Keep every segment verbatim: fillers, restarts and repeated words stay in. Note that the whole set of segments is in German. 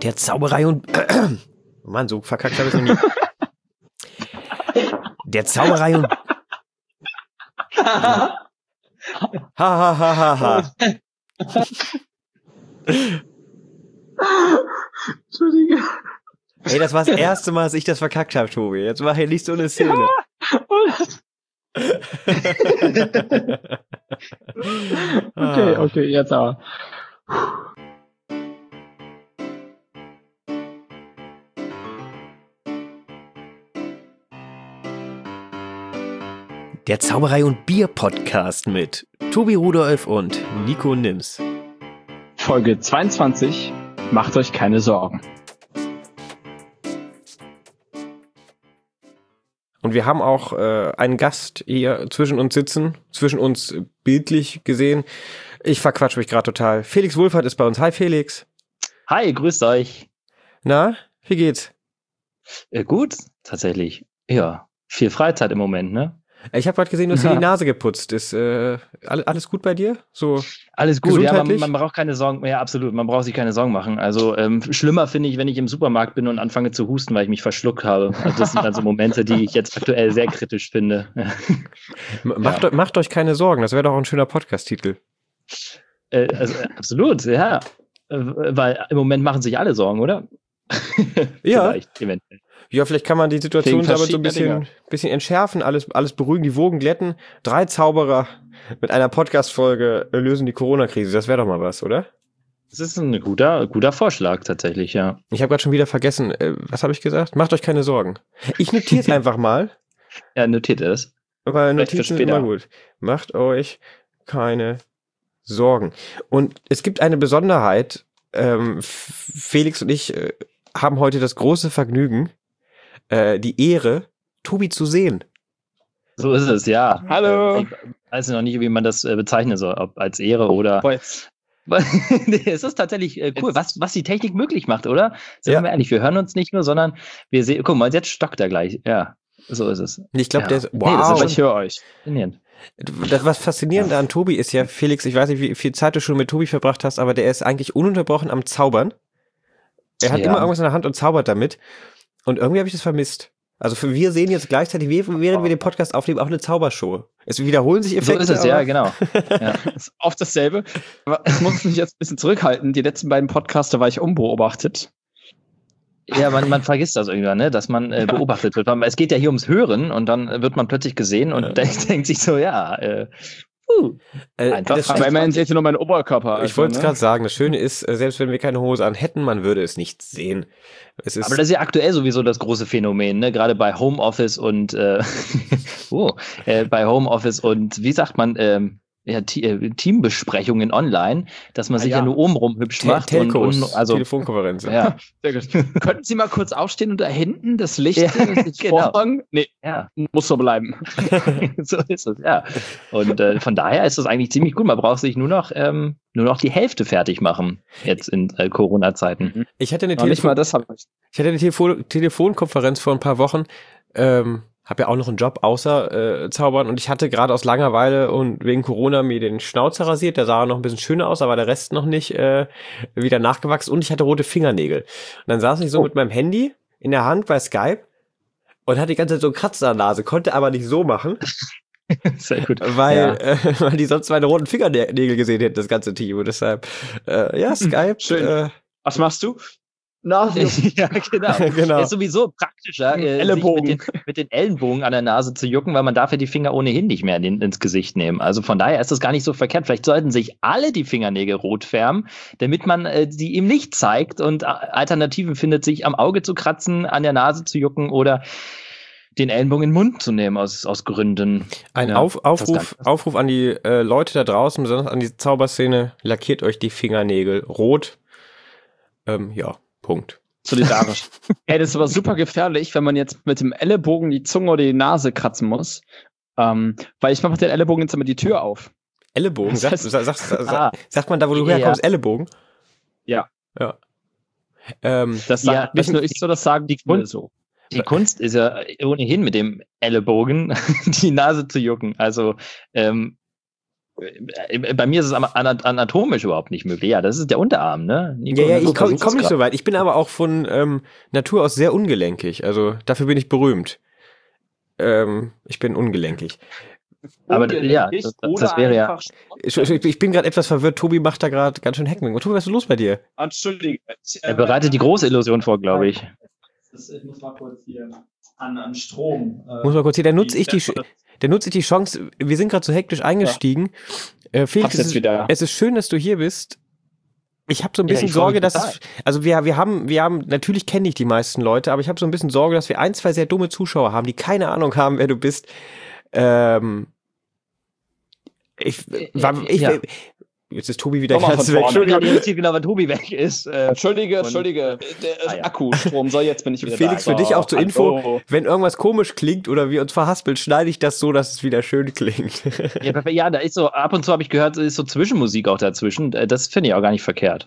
Der Zauberei und... Mann, so verkackt habe ich noch nie. Der Zauberei und... Ha, ha, ha, ha, ha. Entschuldige. Ey, das war das erste Mal, dass ich das verkackt habe, Tobi. Jetzt mach hier nicht so eine Szene. Ja. Okay, okay, jetzt aber. Der Zauberei und Bier Podcast mit Tobi Rudolph und Nico Nims. Folge zweiundzwanzig. Macht euch keine Sorgen. Und wir haben auch äh, einen Gast hier zwischen uns sitzen, zwischen uns bildlich gesehen. Ich verquatsch mich gerade total. Felix Wohlfahrt ist bei uns. Hi Felix. Hi, grüßt euch. Na, wie geht's? Äh, gut, tatsächlich. Ja, viel Freizeit im Moment, ne? Ich habe gerade gesehen, du hast dir die Nase geputzt. Ist äh, alles, alles gut bei dir? So alles gut, ja, man, gesundheitlich? man braucht keine Sorgen, ja absolut, man braucht sich keine Sorgen machen. Also ähm, schlimmer finde ich, wenn ich im Supermarkt bin und anfange zu husten, weil ich mich verschluckt habe. Also das sind also Momente, die ich jetzt aktuell sehr kritisch finde. macht, ja. macht euch keine Sorgen, das wäre doch ein schöner Podcast-Titel. Äh, also, absolut, ja. Äh, weil im Moment machen sich alle Sorgen, oder? Ja. Vielleicht, eventuell. Ja, vielleicht kann man die Situation Wegen damit so ein bisschen, verschiedener bisschen entschärfen, alles, alles beruhigen, die Wogen glätten. Drei Zauberer mit einer Podcast-Folge lösen die Corona-Krise. Das wäre doch mal was, oder? Das ist ein guter, guter Vorschlag tatsächlich, ja. Ich habe gerade schon wieder vergessen, äh, was habe ich gesagt? Macht euch keine Sorgen. Ich notiere es einfach mal, Ja, notiert ihr das. weil Vielleicht für Notizen sind später. immer gut. Macht euch keine Sorgen. Und es gibt eine Besonderheit. Ähm, F- Felix und ich äh, haben heute das große Vergnügen, äh, die Ehre, Tobi zu sehen. So ist es, ja. Hallo. Äh, Ich weiß noch nicht, wie man das äh, bezeichnen soll, ob als Ehre oder... Boah, jetzt. Nee, es ist tatsächlich äh, cool, was, was die Technik möglich macht, oder? Sind Ja. wir ehrlich, wir hören uns nicht nur, sondern wir sehen... Guck mal, jetzt stockt er gleich. Ja, so ist es. Ich glaube, Ja. der ist, Nee, das ist wow. schon- Ich höre euch. Faszinierend. Das, was faszinierend an Tobi ist ja, Felix, ich weiß nicht, wie viel Zeit du schon mit Tobi verbracht hast, aber der ist eigentlich ununterbrochen am Zaubern. Er hat Ja. immer irgendwas in der Hand und zaubert damit. Und irgendwie habe ich das vermisst. Also für wir sehen jetzt gleichzeitig, während wir den Podcast aufnehmen, auch eine Zaubershow. Es wiederholen sich So Effekte. ist es, ja, aber- genau. Ja. Das ist oft dasselbe. Aber ich muss mich jetzt ein bisschen zurückhalten. Die letzten beiden Podcasts, da war ich unbeobachtet. Ja, man, man vergisst das irgendwann, ne? Dass man äh, beobachtet wird. Es geht ja hier ums Hören und dann äh, wird man plötzlich gesehen und Ja. denkt, denkt sich so, ja, äh, uh, Äh, Einfach das, frei. Aber immerhin seht ihr nur meinen Oberkörper. ich also, wollte es ne? gerade sagen, das Schöne ist, äh, selbst wenn wir keine Hose an hätten, man würde es nicht sehen. Es ist, aber das ist ja aktuell sowieso das große Phänomen, ne? Gerade bei Homeoffice und äh, oh, äh, bei Homeoffice und wie sagt man, ähm, ja, Te- äh, Teambesprechungen online, dass man Ah, sich ja. ja. nur obenrum hübsch Te- macht und, Telcos, und also Telefonkonferenzen. ja, Sehr gut. Könnten Sie mal kurz aufstehen und da hinten das Licht, Ja, das genau. Vorhang? Nee, ja, muss so bleiben. so ist es, ja. Und äh, von daher ist das eigentlich ziemlich gut. Man braucht sich nur noch ähm, nur noch die Hälfte fertig machen jetzt in äh, Corona-Zeiten. Ich hatte eine, Noch nicht Telefon mal das habe ich. ich hatte eine Telefon Telefonkonferenz vor ein paar Wochen. Ähm, habe ja auch noch einen Job außer äh, Zaubern und ich hatte gerade aus Langeweile und wegen Corona mir den Schnauzer rasiert. Der sah noch ein bisschen schöner aus, aber der Rest noch nicht äh, wieder nachgewachsen und ich hatte rote Fingernägel. Und dann saß ich so Oh. mit meinem Handy in der Hand bei Skype und hatte die ganze Zeit so einen Kratzer an der Nase, konnte aber nicht so machen, Sehr gut. weil, Ja. äh, weil die sonst meine roten Fingernägel gesehen hätten, das ganze Team. Und deshalb, äh, ja, Skype. Schön. Äh, Was machst du? Nase. Ja, genau. Genau. Ist sowieso praktischer, äh, sich Ellenbogen. mit den, mit den Ellenbogen an der Nase zu jucken, weil man darf ja die Finger ohnehin nicht mehr in, den- ins Gesicht nehmen. Also von daher ist das gar nicht so verkehrt. Vielleicht sollten sich alle die Fingernägel rot färben, damit man äh, die ihm nicht zeigt und äh, Alternativen findet, sich am Auge zu kratzen, an der Nase zu jucken oder den Ellenbogen in den Mund zu nehmen aus, aus Gründen. Ein Ja, Auf, das Aufruf, Ganze. Aufruf an die äh, Leute da draußen, besonders an die Zauberszene, lackiert euch die Fingernägel rot. Ähm, ja, Punkt. Solidarisch. Hey, das ist aber super gefährlich, wenn man jetzt mit dem Ellenbogen die Zunge oder die Nase kratzen muss. Ähm, weil ich mache mit den Ellenbogen jetzt immer die Tür auf. Ellenbogen, Das sagt, heißt- sagt, sagt, Ah. sagt man da, wo du Ja. herkommst, Ellenbogen? Ja. Ja. Ähm, Das Ja, sagt nicht nur ich so, das sagen die Kunst- so. Die Kunst ist ja ohnehin mit dem Ellenbogen die Nase zu jucken. Also ähm, äh, bei mir ist es anatomisch überhaupt nicht möglich. Ja, das ist der Unterarm, ne? Nico, ja, ja, ich komme komm nicht so weit. Ich bin aber auch von ähm, Natur aus sehr ungelenkig. Also dafür bin ich berühmt. Ähm, ich bin ungelenkig. Aber ja, das, das wäre ja. Ich, ich bin gerade etwas verwirrt. Tobi macht da gerade ganz schön Hackmeck. Tobi, was ist los bei dir? Entschuldige. Er bereitet die große Illusion vor, glaube ich. Ich muss mal kurz hier an, an Strom. Äh, muss mal kurz hier, da nutze ich die, da nutze ich die Chance. Wir sind gerade so hektisch eingestiegen. Ja. Äh, Felix, es ist, es ist schön, dass du hier bist. Ich habe so ein bisschen ja, Sorge, dass es, also wir, wir haben, wir haben, natürlich kenne ich die meisten Leute, aber ich habe so ein bisschen Sorge, dass wir ein, zwei sehr dumme Zuschauer haben, die keine Ahnung haben, wer du bist. Ähm, ich, war, ich, ja. Jetzt ist Tobi wieder ganz weg. Entschuldige, genau, weil Tobi weg ist. Äh, Entschuldige, Entschuldige, der ah, ja. Akku-Strom soll jetzt bin ich wieder Felix, da. Felix, für dich auch zur Info, Hallo. Wenn irgendwas komisch klingt oder wir uns verhaspeln, schneide ich das so, dass es wieder schön klingt. Ja, ja, da ist so, ab und zu habe ich gehört, ist so Zwischenmusik auch dazwischen. Das finde ich auch gar nicht verkehrt.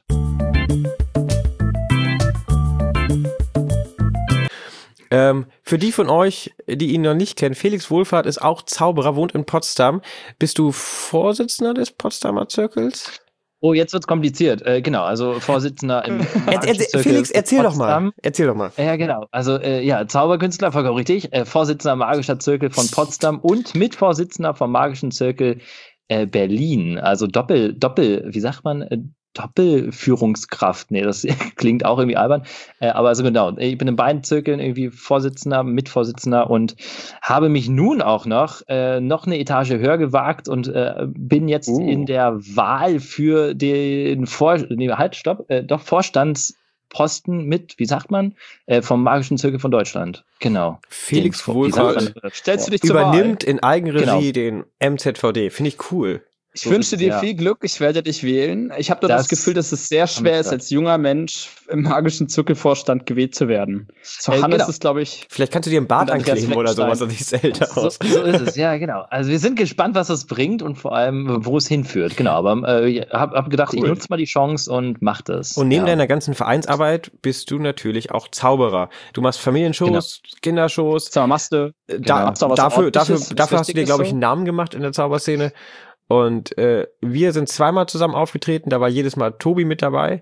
Ähm, für die von euch, die ihn noch nicht kennen, Felix Wohlfahrt ist auch Zauberer, wohnt in Potsdam. Bist du Vorsitzender des Potsdamer Zirkels? Oh, jetzt wird's kompliziert. Äh, genau, also Vorsitzender im er, er, Felix, erzähl doch mal. Erzähl doch mal. Ja, genau. Also äh, ja, Zauberkünstler, vollkommen richtig. Äh, Vorsitzender Magischer Zirkel von Potsdam und Mitvorsitzender vom Magischen Zirkel äh, Berlin. Also Doppel, Doppel, wie sagt man? Äh, Doppelführungskraft. Nee, das klingt auch irgendwie albern. Äh, aber also genau, ich bin in beiden Zirkeln irgendwie Vorsitzender, Mitvorsitzender und habe mich nun auch noch äh, noch eine Etage höher gewagt und äh, bin jetzt uh. in der Wahl für den Vor nee, halt, stopp, äh, doch Vorstandsposten mit, wie sagt man, äh, vom Magischen Zirkel von Deutschland. Genau. Felix Wohlfahrt stellst du dich übernimmt in Eigenregie genau. den M Z V D. Finde ich cool. Ich so wünsche dir ja. viel Glück, ich werde dich wählen. Ich habe das, das Gefühl, dass es sehr schwer ist, als junger Mensch im Magischen Zirkelvorstand gewählt zu werden. Zu äh, Hannes genau. ist, glaube ich... Vielleicht kannst du dir einen Bart ankleben oder sowas und nicht älter aus. So, so ist es, ja, genau. Also wir sind gespannt, was das bringt und vor allem, wo es hinführt. Genau, aber äh, ich habe hab gedacht, cool. ich nutze mal die Chance und mach das. Und neben ja. deiner ganzen Vereinsarbeit bist du natürlich auch Zauberer. Du machst Familienshows, genau. Kindershows. Sag mal, machst du... Da, genau. Dafür, dafür, dafür hast du dir, glaube ich, einen Namen gemacht in der Zauberszene. Und äh, wir sind zweimal zusammen aufgetreten, da war jedes Mal Tobi mit dabei.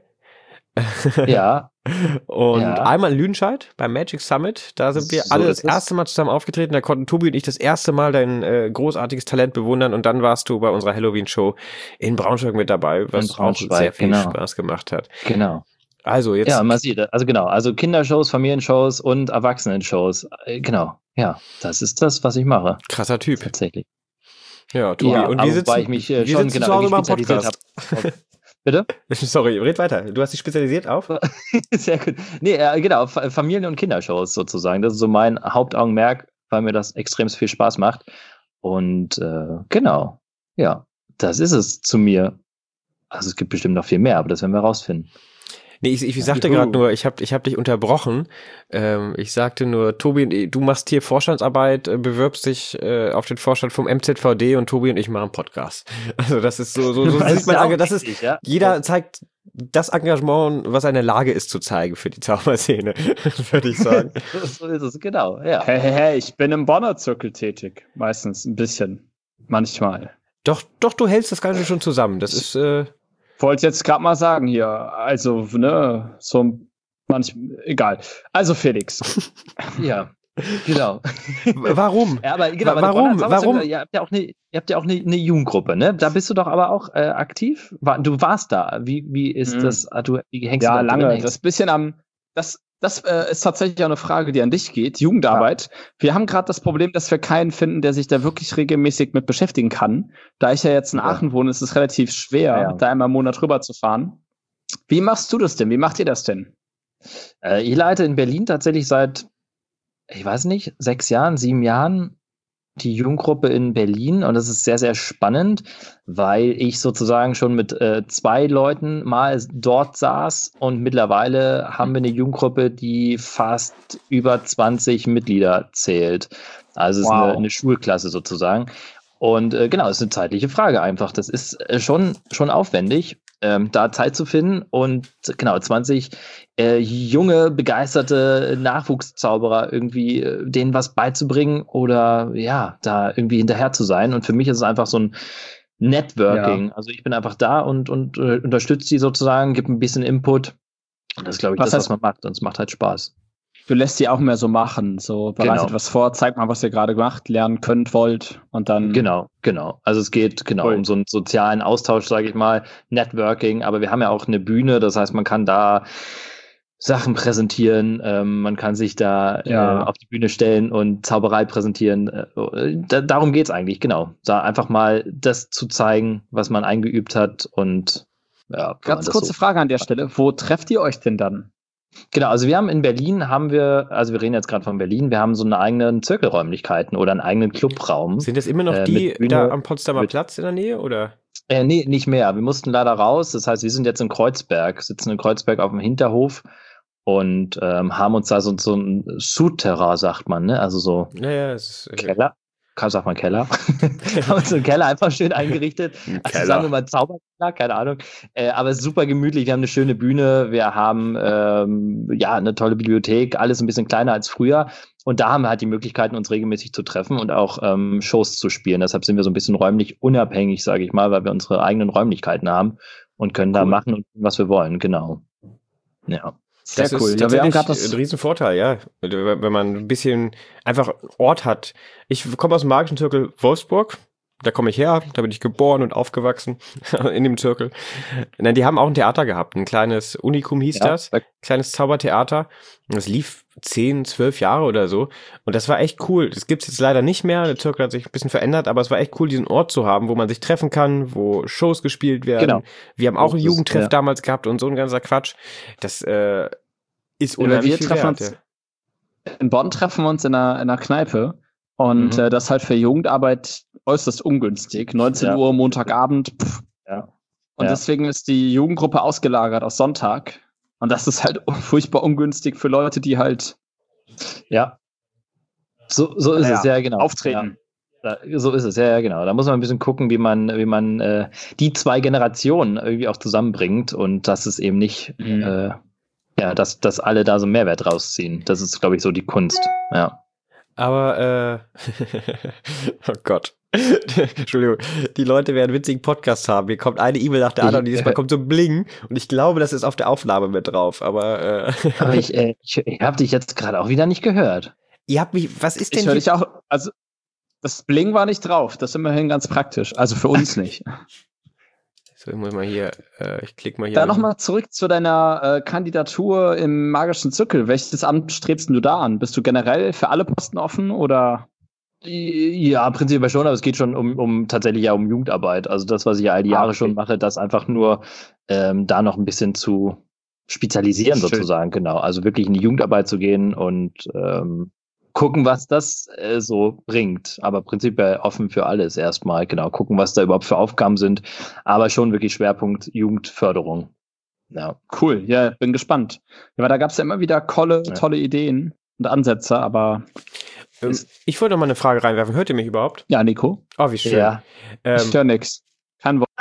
Ja. Und ja. einmal in Lüdenscheid beim Magic Summit, da sind wir so alle das erste Mal zusammen aufgetreten, da konnten Tobi und ich das erste Mal dein äh, großartiges Talent bewundern und dann warst du bei unserer Halloween-Show in Braunschweig mit dabei, was auch sehr viel genau. Spaß gemacht hat. Genau. Also jetzt. Ja, man sieht, also genau, also Kindershows, Familienshows und Erwachsenenshows. Genau, ja, das ist das, was ich mache. Krasser Typ. Tatsächlich. Ja, Tobi, ja, und wir sitzen, ich mich äh, wir schon sitzen genau zu Hause beim Podcast. Bitte? Sorry, red weiter. Du hast dich spezialisiert auf? Sehr gut. Nee, äh, genau, Familien- und Kindershows sozusagen. Das ist so mein Hauptaugenmerk, weil mir das extrem viel Spaß macht. Und äh, genau, ja, das ist es zu mir. Also es gibt bestimmt noch viel mehr, aber das werden wir rausfinden. Nee, ich, ich sagte gerade nur, ich habe ich hab dich unterbrochen. Ähm, ich sagte nur, Tobi, du machst hier Vorstandsarbeit, äh, bewirbst dich äh, auf den Vorstand vom M Z V D und Tobi und ich machen Podcast. Also das ist so, so, so das sieht man, ja das ist, ja. Jeder zeigt das Engagement, was er in der Lage ist zu zeigen für die Zauberszene, würde ich sagen. So ist es, genau, ja. Hey, hey, hey, ich bin im Bonner Zirkel tätig. Meistens ein bisschen. Manchmal. Doch, doch, du hältst das Ganze schon zusammen. Das ist, äh, wollte jetzt gerade mal sagen hier, also, ne, so manch, egal. Also Felix. Ja, genau. Warum? Ja, aber genau, warum? Warum? Ihr habt ja auch eine, ihr habt ja auch eine, eine Jugendgruppe, ne? Da bist du doch aber auch äh, aktiv. Du warst da. Wie, wie ist mhm. das? Du, wie hängst ja, du da lange. Drin? Das bisschen am, das, das äh, ist tatsächlich auch eine Frage, die an dich geht. Jugendarbeit. Ja. Wir haben gerade das Problem, dass wir keinen finden, der sich da wirklich regelmäßig mit beschäftigen kann. Da ich ja jetzt in ja. Aachen wohne, ist es relativ schwer, ja. da einmal im Monat rüber zu fahren. Wie machst du das denn? Wie macht ihr das denn? Äh, ich leite in Berlin tatsächlich seit, ich weiß nicht, sechs Jahren, sieben Jahren die Jugendgruppe in Berlin und das ist sehr, sehr spannend, weil ich sozusagen schon mit äh, zwei Leuten mal dort saß und mittlerweile haben wir eine Jugendgruppe, die fast über zwanzig Mitglieder zählt. Also es wow. ist eine, eine Schulklasse sozusagen. Und äh, genau, es ist eine zeitliche Frage einfach. Das ist äh, schon, schon aufwendig, ähm, da Zeit zu finden und genau, zwanzig äh, junge, begeisterte Nachwuchszauberer irgendwie äh, denen was beizubringen oder ja, da irgendwie hinterher zu sein. Und für mich ist es einfach so ein Networking. Ja. Also ich bin einfach da und, und äh, unterstütze die sozusagen, gebe ein bisschen Input. Und das ist, glaube ich, was das, heißt, was man macht. Und es macht halt Spaß. Du lässt die auch mehr so machen. So, bereitet genau. was vor, zeigt mal, was ihr gerade gemacht, lernen könnt, wollt und dann. Genau, genau. Also es geht genau cool. um so einen sozialen Austausch, sage ich mal, Networking. Aber wir haben ja auch eine Bühne, das heißt, man kann da Sachen präsentieren, ähm, man kann sich da ja. äh, auf die Bühne stellen und Zauberei präsentieren. Äh, da, darum geht's eigentlich, genau. Da einfach mal das zu zeigen, was man eingeübt hat und ja. Ganz kurze so Frage an der Stelle. Wo trefft ihr euch denn dann? Genau, also wir haben in Berlin, haben wir, also wir reden jetzt gerade von Berlin, wir haben so eine eigenen Zirkelräumlichkeiten oder einen eigenen Clubraum. Sind das immer noch äh, die Bühne, da am Potsdamer Platz in der Nähe, oder? Äh, nee, nicht mehr. Wir mussten leider raus. Das heißt, wir sind jetzt in Kreuzberg, sitzen in Kreuzberg auf dem Hinterhof und ähm, haben uns da so, so ein Souterrain, sagt man, ne? Also so ja, ja, es ist, Keller. Kann sagt man Keller. Haben uns einen Keller einfach schön eingerichtet. Also sagen wir mal Zauberkeller, keine Ahnung. Äh, aber es ist super gemütlich. Wir haben eine schöne Bühne. Wir haben ähm, ja eine tolle Bibliothek. Alles ein bisschen kleiner als früher. Und da haben wir halt die Möglichkeiten, uns regelmäßig zu treffen und auch ähm, Shows zu spielen. Deshalb sind wir so ein bisschen räumlich unabhängig, sage ich mal, weil wir unsere eigenen Räumlichkeiten haben und können cool. da machen, was wir wollen. Genau. Ja. Sehr das cool. Ist ja, wir haben gerade das ein Riesenvorteil, ja. Wenn man ein bisschen einfach einen Ort hat. Ich komme aus dem magischen Zirkel Wolfsburg. Da komme ich her. Da bin ich geboren und aufgewachsen in dem Zirkel. Nein, die haben auch ein Theater gehabt. Ein kleines Unikum hieß ja, das. Ein kleines Zaubertheater. Das lief zehn, zwölf Jahre oder so. Und das war echt cool. Das gibt's jetzt leider nicht mehr. Der Zirkel hat sich ein bisschen verändert, aber es war echt cool, diesen Ort zu haben, wo man sich treffen kann, wo Shows gespielt werden. Genau. Wir haben auch einen Jugendtreff ja. damals gehabt und so ein ganzer Quatsch. Das äh, ist unheimlich viel wert. Uns, in Bonn treffen wir uns in einer, in einer Kneipe und mhm. äh, das ist halt für Jugendarbeit äußerst ungünstig. neunzehn ja. Uhr Montagabend. Pff. Ja. Und ja. deswegen ist die Jugendgruppe ausgelagert aus Sonntag. Und das ist halt furchtbar ungünstig für Leute, die halt ja so, so ist ja, es, ja genau. Auftreten. Ja. Da, so ist es, ja, ja, genau. Da muss man ein bisschen gucken, wie man, wie man äh, die zwei Generationen irgendwie auch zusammenbringt und dass es eben nicht, mhm. äh, ja, dass, dass alle da so einen Mehrwert rausziehen. Das ist, glaube ich, so die Kunst, ja. Aber, äh, oh Gott. Entschuldigung, die Leute werden einen witzigen Podcast haben. Hier kommt eine E-Mail nach der anderen und dieses Mal kommt so ein Bling und ich glaube, das ist auf der Aufnahme mit drauf, aber äh aber ich, äh, ich, ich habe dich jetzt gerade auch wieder nicht gehört. Ihr habt mich, was ist denn ich höre dich auch, also das Bling war nicht drauf, das ist immerhin ganz praktisch, also für uns nicht. So, ich muss mal hier, äh, ich klicke mal hier. Dann nochmal zurück zu deiner äh, Kandidatur im magischen Zirkel. Welches Amt strebst du da an? Bist du generell für alle Posten offen oder? Ja, prinzipiell schon, aber es geht schon um, um tatsächlich ja um Jugendarbeit. Also das, was ich ja all die Jahre ah, okay. schon mache, das einfach nur ähm, da noch ein bisschen zu spezialisieren sozusagen, genau. Also wirklich in die Jugendarbeit zu gehen und ähm, gucken, was das äh, so bringt. Aber prinzipiell offen für alles erstmal, genau. Gucken, was da überhaupt für Aufgaben sind. Aber schon wirklich Schwerpunkt Jugendförderung. Ja. Cool, ja, bin gespannt. Ja, weil da gab es ja immer wieder tolle, ja. tolle Ideen und Ansätze, aber ähm, ich wollte noch mal eine Frage reinwerfen. Hört ihr mich überhaupt? Ja, Nico. Oh, wie schön. Ja. Ähm, ich höre nix. Kein Wort.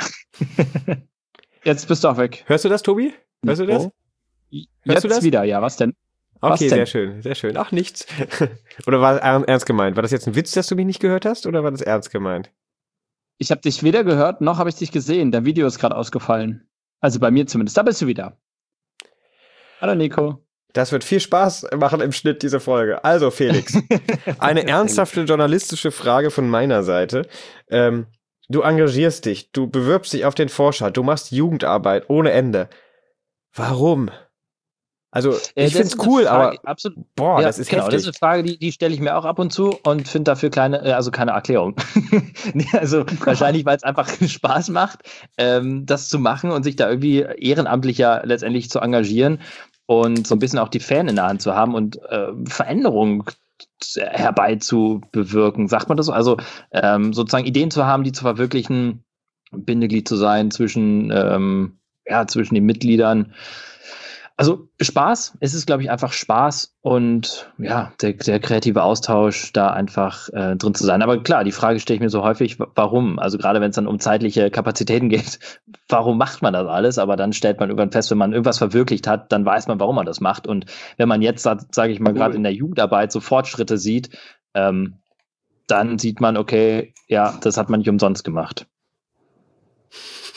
Jetzt bist du auch weg. Hörst du das, Tobi? Hörst Nico? du das? Hörst Jetzt du das? wieder, ja. Was denn? Was okay, denn? sehr schön, sehr schön. Ach, nichts. Oder war das ernst gemeint? War das jetzt ein Witz, dass du mich nicht gehört hast, oder war das ernst gemeint? Ich habe dich weder gehört, noch habe ich dich gesehen. Der Video ist gerade ausgefallen. Also bei mir zumindest. Da bist du wieder. Hallo, Nico. Das wird viel Spaß machen im Schnitt, diese Folge. Also, Felix, eine ernsthafte journalistische Frage von meiner Seite. Ähm, du engagierst dich, du bewirbst dich auf den Forscher, du machst Jugendarbeit ohne Ende. Warum? Also, äh, ich find's cool, Frage, aber absolut, boah, ja, das ist genau, heftig. Das ist eine Frage, die, die stelle ich mir auch ab und zu und finde dafür keine, also keine Erklärung. nee, also wahrscheinlich, weil es einfach Spaß macht, ähm, das zu machen und sich da irgendwie ehrenamtlicher letztendlich zu engagieren und so ein bisschen auch die Fan in der Hand zu haben und äh, Veränderungen herbeizubewirken, sagt man das so? Also ähm, sozusagen Ideen zu haben, die zu verwirklichen, Bindeglied zu sein zwischen, ähm, ja, zwischen den Mitgliedern. Also Spaß, es ist, glaube ich, einfach Spaß und ja, der, der kreative Austausch, da einfach äh, drin zu sein. Aber klar, die Frage stelle ich mir so häufig, warum? Also gerade wenn es dann um zeitliche Kapazitäten geht, warum macht man das alles? Aber dann stellt man irgendwann fest, wenn man irgendwas verwirklicht hat, dann weiß man, warum man das macht. Und wenn man jetzt, sage ich mal, gerade in der Jugendarbeit so Fortschritte sieht, ähm, dann sieht man, okay, ja, das hat man nicht umsonst gemacht.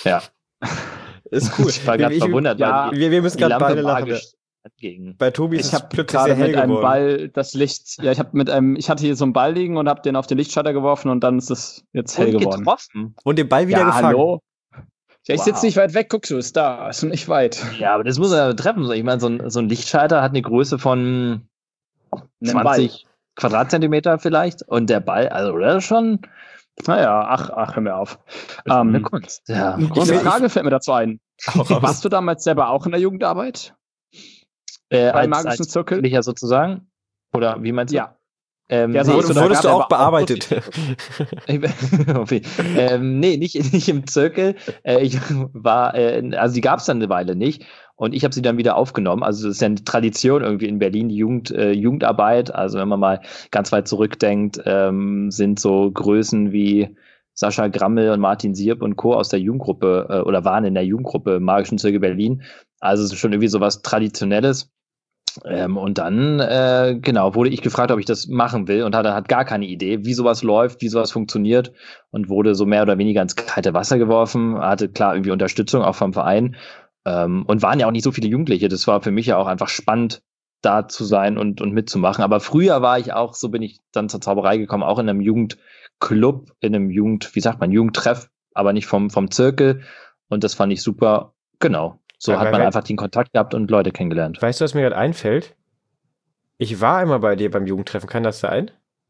Ja. Ist cool. Ich war gerade Ich- verwundert, ja, weil Wir, wir müssen die gerade Lampe beide lachen. magisch anging. Bei Tobi ist Ich es habe plötzlich gerade sehr hell mit einem geworden. Ball das Licht, ja, ich habe mit einem, ich hatte hier so einen Ball liegen und habe den auf den Lichtschalter geworfen und dann ist es jetzt hell Und geworden. getroffen. Und den Ball wieder Ja, gefangen. hallo. Ja, ich Wow. sitze nicht weit weg, guck du, ist da, ist nicht weit. Ja, aber das muss er treffen. Ich meine, so ein, so ein Lichtschalter hat eine Größe von Einen zwanzig Quadratzentimeter vielleicht. Und der Ball, also das ist schon Naja, ach, ach, hör mir auf. eine Ähm, Kunst. Ja, Eine Ich will- Frage fällt mir dazu ein. Auch raus. Warst du damals selber auch in der Jugendarbeit? äh, Beim als, magischen als Zirkel? Jugendlicher sozusagen? Oder wie meinst du? Ja. Ähm, Ja, so nee, hast du Wurdest, da wurdest du gerade auch aber bearbeitet? okay. ähm, nee, nicht, nicht im Zirkel. Äh, ich war, äh, also die gab es dann eine Weile nicht. Und ich habe sie dann wieder aufgenommen. Also das ist ja eine Tradition irgendwie in Berlin, die Jugend, äh, Jugendarbeit. Also wenn man mal ganz weit zurückdenkt, ähm, sind so Größen wie Sascha Grammel und Martin Sierp und Co. aus der Jugendgruppe äh, oder waren in der Jugendgruppe im Magischen Zirkel Berlin. Also es ist schon irgendwie so was Traditionelles. Ähm, und dann, äh, genau, wurde ich gefragt, ob ich das machen will und hatte hat gar keine Idee, wie sowas läuft, wie sowas funktioniert und wurde so mehr oder weniger ins kalte Wasser geworfen, hatte klar irgendwie Unterstützung auch vom Verein ähm, und waren ja auch nicht so viele Jugendliche. Das war für mich ja auch einfach spannend, da zu sein und, und mitzumachen. Aber früher war ich auch, so bin ich dann zur Zauberei gekommen, auch in einem Jugendclub, in einem Jugend, wie sagt man, Jugendtreff, aber nicht vom, vom Zirkel und das fand ich super, genau. So Weil- hat man weil- einfach den Kontakt gehabt und Leute kennengelernt. Weißt du, was mir gerade einfällt? Ich war einmal bei dir beim Jugendtreffen, kann das sein?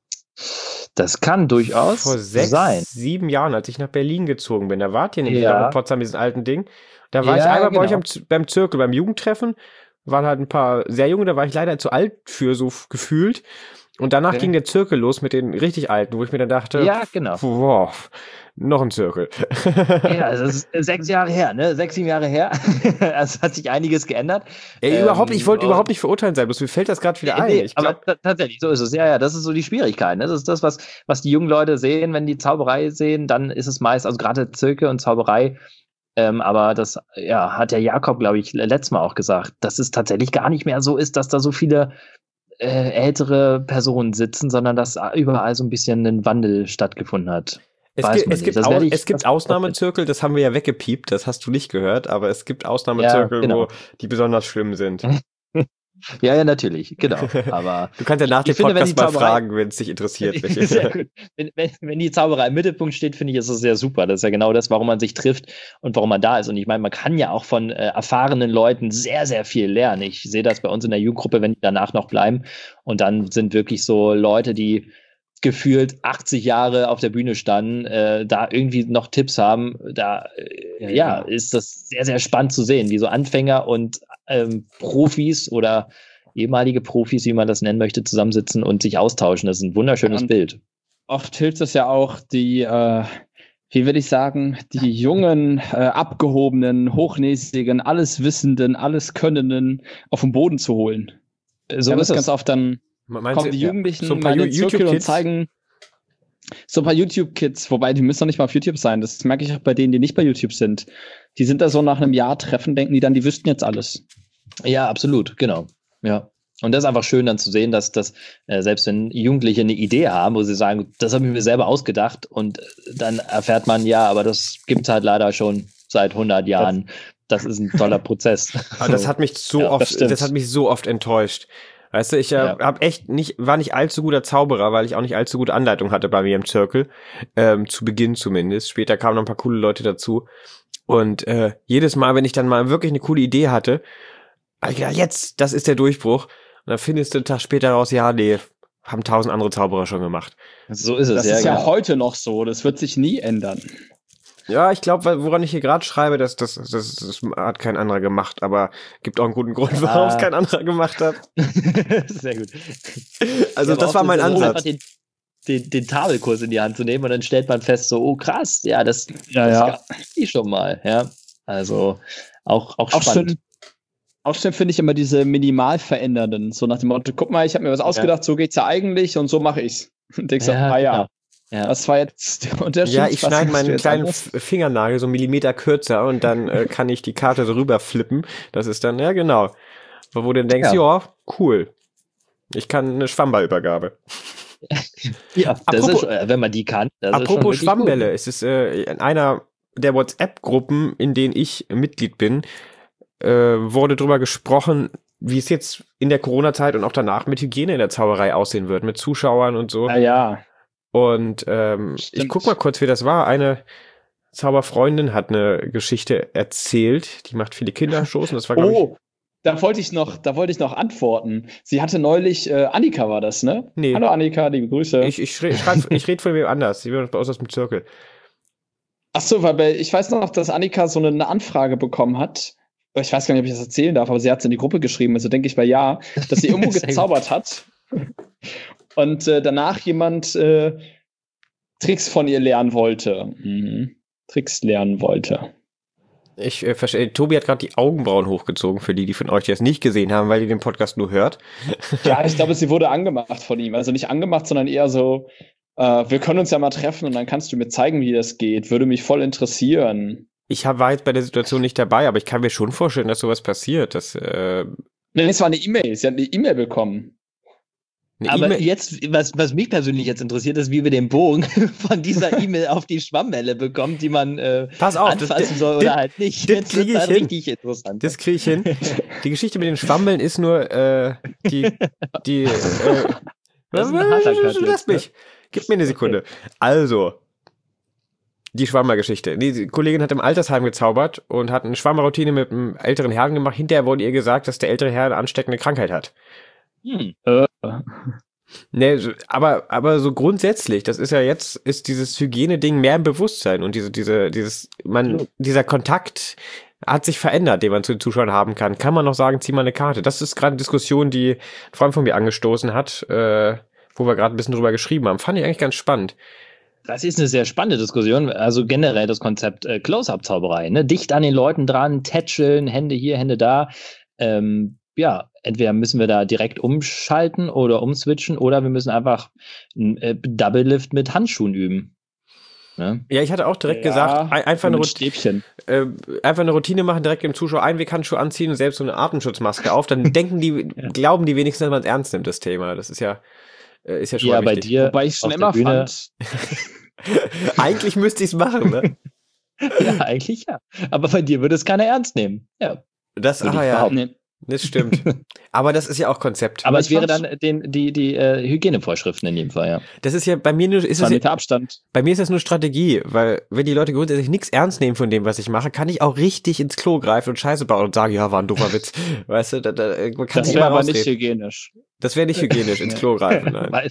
Das kann durchaus Vor sechs, sein. sieben Jahren, als ich nach Berlin gezogen bin. Da wart ihr nämlich Ja. noch in Potsdam, diesen alten Ding. Da war Ja, ich einmal bei euch genau. am, Z- beim Zirkel, beim Jugendtreffen. Waren halt ein paar sehr junge, da war ich leider zu alt für, so f- gefühlt. Und danach Okay. ging der Zirkel los mit den richtig Alten, wo ich mir dann dachte, Ja, genau. wow, noch ein Zirkel. Ja, das ist sechs Jahre her, ne? Sechs, sieben Jahre her. Es hat sich einiges geändert. Ey, Ähm, überhaupt, ich wollte und- überhaupt nicht verurteilen sein, bloß mir fällt das gerade wieder ein. Nee, Ich aber glaub, ta- tatsächlich, so ist es. Ja, ja, das ist so die Schwierigkeit. Ne? Das ist das, was, was die jungen Leute sehen, wenn die Zauberei sehen, dann ist es meist, also gerade Zirkel und Zauberei, ähm, aber das ja, hat der Jakob, glaube ich, letztes Mal auch gesagt, dass es tatsächlich gar nicht mehr so ist, dass da so viele äh, ältere Personen sitzen, sondern dass überall so ein bisschen ein Wandel stattgefunden hat. es weiß gibt, man es nicht. gibt, Das Au werde ich- es gibt das- Ausnahmezirkel, das haben wir ja weggepiept, das hast du nicht gehört, aber es gibt Ausnahmezirkel, Ja, genau. wo die besonders schlimm sind. Ja, ja, natürlich, genau. Aber Du kannst ja nach Ich dem finde, wenn Podcast die mal Zauberei- fragen, wenn es dich interessiert. welche- Sehr gut. Wenn, wenn, wenn die Zauberei im Mittelpunkt steht, finde ich, ist es sehr super. Das ist ja genau das, warum man sich trifft und warum man da ist. Und ich meine, man kann ja auch von äh, erfahrenen Leuten sehr, sehr viel lernen. Ich sehe das bei uns in der Jugendgruppe, wenn die danach noch bleiben. Und dann sind wirklich so Leute, die gefühlt achtzig Jahre auf der Bühne standen, äh, da irgendwie noch Tipps haben. Da äh, ja, ist das sehr, sehr spannend zu sehen, wie so Anfänger und ähm, Profis oder ehemalige Profis, wie man das nennen möchte, zusammensitzen und sich austauschen. Das ist ein wunderschönes Und- Bild. Oft hilft es ja auch, die, äh, wie will ich sagen, die jungen, äh, abgehobenen, hochnäsigen, alleswissenden, alleskönnenden auf den Boden zu holen. So ja, ist das ganz es. oft dann Meinst kommen du- die Jugendlichen so ein paar mal in den Ju- Zirkel und YouTube-Kids? zeigen so ein paar YouTube-Kids, wobei die müssen doch nicht mal auf YouTube sein. Das merke ich auch bei denen, die nicht bei YouTube sind. Die sind da so nach einem Jahr Treffen, denken die dann, die wüssten jetzt alles. Ja, absolut, genau. Ja. Und das ist einfach schön dann zu sehen, dass das, äh, selbst wenn Jugendliche eine Idee haben, wo sie sagen, das habe ich mir selber ausgedacht und äh, dann erfährt man, ja, aber das gibt's halt leider schon seit hundert Jahren. Das ist ein toller Prozess. Aber das hat mich so Ja, oft, das das, stimmt. hat mich so oft enttäuscht. Weißt du, ich äh, Ja. hab echt nicht, war nicht allzu guter Zauberer, weil ich auch nicht allzu gute Anleitung hatte bei mir im Zirkel. Ähm, zu Beginn zumindest. Später kamen noch ein paar coole Leute dazu. Und äh, jedes Mal, wenn ich dann mal wirklich eine coole Idee hatte, hab ich gedacht, jetzt, das ist der Durchbruch. Und dann findest du einen Tag später raus, ja, nee, haben tausend andere Zauberer schon gemacht. So ist es, Das ja, ist ja genau. heute noch so. Das wird sich nie ändern. Ja, ich glaube, woran ich hier gerade schreibe, das, das, das, das hat kein anderer gemacht, aber gibt auch einen guten Grund, warum es Ah. kein anderer gemacht hat. Sehr gut. Also Ja, aber das war oft mein ist es so, Ansatz. einfach Den, den, den Tafelkurs in die Hand zu nehmen und dann stellt man fest, so, oh krass, ja, das, Ja, das ja. gab ich schon mal, ja. Also auch, auch Auch spannend. schön, auch schön finde ich immer diese minimal verändernden. So nach dem Motto, guck mal, ich habe mir was ausgedacht, so geht's ja eigentlich und so mache ich's. Und denkst du, Ja, ah ja, genau. Ja. das war jetzt der Unterschied. Ja, ich was schneide machst du meinen jetzt kleinen anders? F- Fingernagel so einen Millimeter kürzer und dann äh, kann ich die Karte so rüber flippen. Das ist dann, ja genau. Wo wo du dann denkst, ja, cool. Ich kann eine Schwammballübergabe. Ja, das Apropos- ist, äh, wenn man die kann. Das ist schon Apropos wirklich Schwammbälle, gut. es ist äh, in einer der WhatsApp-Gruppen, in denen ich Mitglied bin, äh, wurde drüber gesprochen, wie es jetzt in der Corona-Zeit und auch danach mit Hygiene in der Zauberei aussehen wird, mit Zuschauern und so. Ja, ja. Und ähm, ich guck mal kurz, wie das war. Eine Zauberfreundin hat eine Geschichte erzählt, die macht viele Kindershows und das war, glaube ich... Oh, da wollte ich noch, da wollte ich noch antworten. Sie hatte neulich, äh, Annika war das, ne? Nee. Hallo Annika, liebe Grüße. Ich, ich, schrei- schreib, ich rede von wem anders. Sie wird bei uns aus dem Zirkel. Ach so, weil bei, ich weiß noch, dass Annika so eine, eine Anfrage bekommen hat. Ich weiß gar nicht, ob ich das erzählen darf, aber sie hat es in die Gruppe geschrieben, also denke ich mal ja, dass sie irgendwo gezaubert hat und äh, danach jemand äh, Tricks von ihr lernen wollte. Mhm. Tricks lernen wollte. Ich äh, verstehe, Tobi hat gerade die Augenbrauen hochgezogen, für die, die von euch, die es nicht gesehen haben, weil ihr den Podcast nur hört. Ja, ich glaube, sie wurde angemacht von ihm. Also nicht angemacht, sondern eher so, äh, wir können uns ja mal treffen und dann kannst du mir zeigen, wie das geht. Würde mich voll interessieren. Ich hab, war jetzt bei der Situation nicht dabei, aber ich kann mir schon vorstellen, dass sowas passiert. Dass, äh, Nee, es war eine E-Mail. Sie hat eine E-Mail bekommen. eine Aber E-Mail- jetzt, was, was mich persönlich jetzt interessiert, ist, wie wir den Bogen von dieser E-Mail auf die Schwammwelle bekommen, die man äh, Pass auf, das- anfassen soll das- oder halt nicht. das Jetzt krieg wird's ich halt hin. richtig interessant. Das kriege ich hin. Die Geschichte mit den Schwammeln ist nur äh, die, die äh, Das ist ein harter Cut Lass jetzt, ne? mich. Gib mir eine Sekunde. Also, die Schwammergeschichte. Die Kollegin hat im Altersheim gezaubert und hat eine Schwammerroutine mit einem älteren Herrn gemacht. Hinterher wurde ihr gesagt, dass der ältere Herr eine ansteckende Krankheit hat. Hm. Äh. Ne, so- aber, aber so grundsätzlich, das ist ja jetzt, ist dieses Hygieneding mehr im Bewusstsein und diese, diese, dieses, man, dieser Kontakt hat sich verändert, den man zu den Zuschauern haben kann. Kann man noch sagen, zieh mal eine Karte. Das ist gerade eine Diskussion, die ein Freund von mir angestoßen hat, äh, wo wir gerade ein bisschen drüber geschrieben haben. Fand ich eigentlich ganz spannend. Das ist eine sehr spannende Diskussion. Also generell das Konzept äh, Close-Up-Zauberei. Ne? Dicht an den Leuten dran, tätscheln, Hände hier, Hände da. Ähm, ja, entweder müssen wir da direkt umschalten oder umswitchen oder wir müssen einfach ein äh, Double Lift mit Handschuhen üben. Ne? Ja, ich hatte auch direkt Ja, gesagt, ein, einfach, eine mit Routine, Stäbchen. äh, einfach eine Routine machen, direkt dem Zuschauer Einweghandschuh anziehen und selbst so eine Atemschutzmaske auf, dann denken die, glauben die wenigstens, dass man es ernst nimmt, das Thema. Das ist ja, äh, ist ja schon Ja, mal bei wichtig. dir. Wobei ich schon auf immer der Bühne- fand, Eigentlich müsste ich es machen, ne? Ja, eigentlich ja. Aber bei dir würde es keiner ernst nehmen. Ja. Das, Würde ah ich ja, behaupten. nee, das stimmt. Aber das ist ja auch Konzept. Aber Aber es ich wäre fand's- dann den, die, die äh, Hygienevorschriften in jedem Fall, ja. Das ist ja bei mir nur, ist zwei es ja, Meter Abstand. bei mir ist das nur Strategie, weil wenn die Leute grundsätzlich nichts ernst nehmen von dem, was ich mache, kann ich auch richtig ins Klo greifen und Scheiße bauen und sagen, ja, war ein doofer Witz. Weißt du, da, da, man kann Das sich wäre immer aber nicht rausreden. hygienisch. Das wäre nicht hygienisch, ins Klo greifen. Nein. Weil-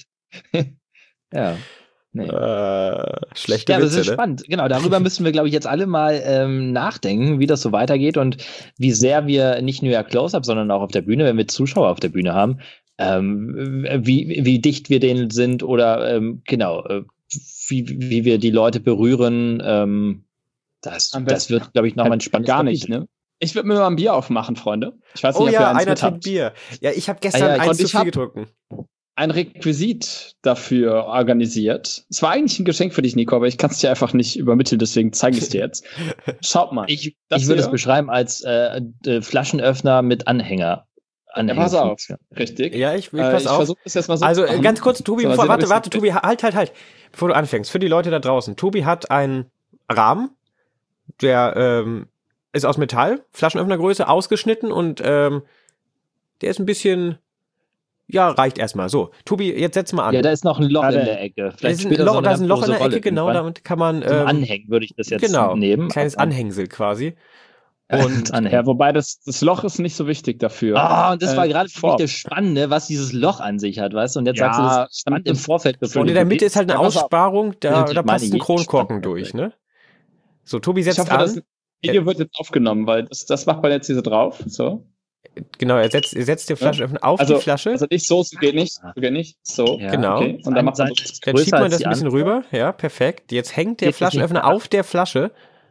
ja. Nee. Äh, schlechte Ja, das Witze, ist ne? spannend. Genau, darüber müssen wir, glaube ich, jetzt alle mal ähm, nachdenken, wie das so weitergeht und wie sehr wir nicht nur ja Close-Up, sondern auch auf der Bühne, wenn wir Zuschauer auf der Bühne haben, ähm, wie, wie dicht wir denen sind oder ähm, genau, äh, wie, wie wir die Leute berühren. Ähm, das, Am das besten wird, glaube ich, noch mal ein spannendes Gar nicht, Kapitel. ne? Ich würde mir mal ein Bier aufmachen, Freunde. Ich weiß nicht, Oh ob ihr ja, eins einer mit trinkt habt. Bier. Ja, ich habe gestern Ah ja, eins und zu ich viel hab- getrunken. Ein Requisit dafür organisiert. Es war eigentlich ein Geschenk für dich, Nico, aber ich kann es dir einfach nicht übermitteln, deswegen zeige ich es dir jetzt. Schaut mal. Ich, Das ich würde hier- es beschreiben als äh, äh, Flaschenöffner mit Anhänger. Ja, pass auf. Anhängerfunktion. Richtig. Ja, ich, ich Äh, pass ich auf. versuche das jetzt mal so Also zu äh, machen. ganz kurz, Tobi, So, bevor, also, warte, das- warte, Tobi, halt, halt, halt. Bevor du anfängst, für die Leute da draußen. Tobi hat einen Rahmen, der ähm, ist aus Metall, Flaschenöffnergröße, ausgeschnitten und ähm, der ist ein bisschen, ja, reicht erstmal. So, Tobi, jetzt setz mal an. Ja, da ist noch ein Loch Ah, in da- der Ecke. da Vielleicht ist ein spielt das Loch, noch da ist ein Loch in große der Rolle Ecke, genau, irgendwann. damit kann man, Zum ähm, Anhängen würde ich das jetzt genau, nehmen. kleines Aber- Anhängsel quasi. Und Anhängen. Ja, wobei das, das Loch ist nicht so wichtig dafür. Ah, und das war Äh, gerade für mich vor- das Spannende, was dieses Loch an sich hat, weißt du? Und jetzt Ja, sagst du, das ist spannend im das- Vorfeld. bevor Und du in der die- Mitte ist halt eine Ja, pass auf. Aussparung, da, Ja, da meine passt ein ich. Kronkorken Spannend. durch, ne? So, Tobi Ich setzt hoffe, das an. Video wird jetzt aufgenommen, weil das, das macht man jetzt hier so drauf. So. Genau, er setzt, er setzt die Flaschenöffner auf Also, die Flasche. also nicht so, so geht nicht. So geht nicht. So. Ja, Genau. Okay. Und dann macht man so. Seite ist Dann größer schiebt man als das die ein bisschen andere. rüber. Ja, perfekt. Jetzt hängt der Geht nicht Flaschenöffner weiter. auf der Flasche.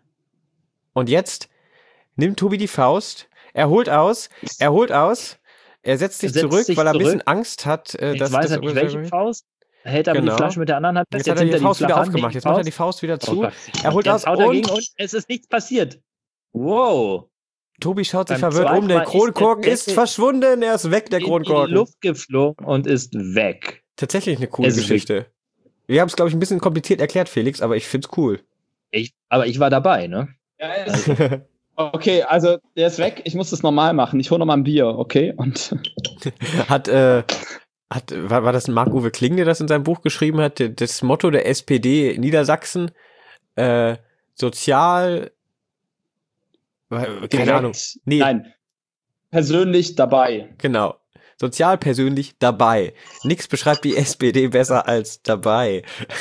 Und jetzt nimmt Tobi die Faust. Er holt aus. Er holt aus. Er setzt sich Er setzt zurück, sich weil er ein bisschen zurück. Angst hat, äh, Jetzt dass weiß das er nicht, welche Faust. Er hält aber Genau. die Flasche mit der anderen Hand fest. Jetzt hat er die nimmt Faust wieder flache Hand, aufgemacht. legt Jetzt die macht er die Faust. Faust wieder Oh zu. Gott. Er holt Jetzt aus haut er und- gegen und es ist nichts passiert. Wow. Tobi schaut sich Beim verwirrt um. zweiten Der Mal ist Kronkorken der ist Deckel verschwunden. Er ist weg, der In die Kronkorken. Luft geflogen und ist weg. Tatsächlich eine coole Es ist Geschichte. Wir haben es, glaube ich, ein bisschen kompliziert erklärt, Felix, aber ich find's cool. Ich, aber ich war dabei, ne? Ja, ist, okay, also der ist weg. Ich muss das normal machen. Ich hole nochmal ein Bier, okay? Und hat, äh, hat, war, war das Marc-Uwe Kling, der das in seinem Buch geschrieben hat? Das Motto der S P D Niedersachsen, äh, sozial, keine direkt, Ahnung. Nee. Nein, persönlich dabei. Genau. Sozial, persönlich, dabei. Nix beschreibt die S P D besser als dabei.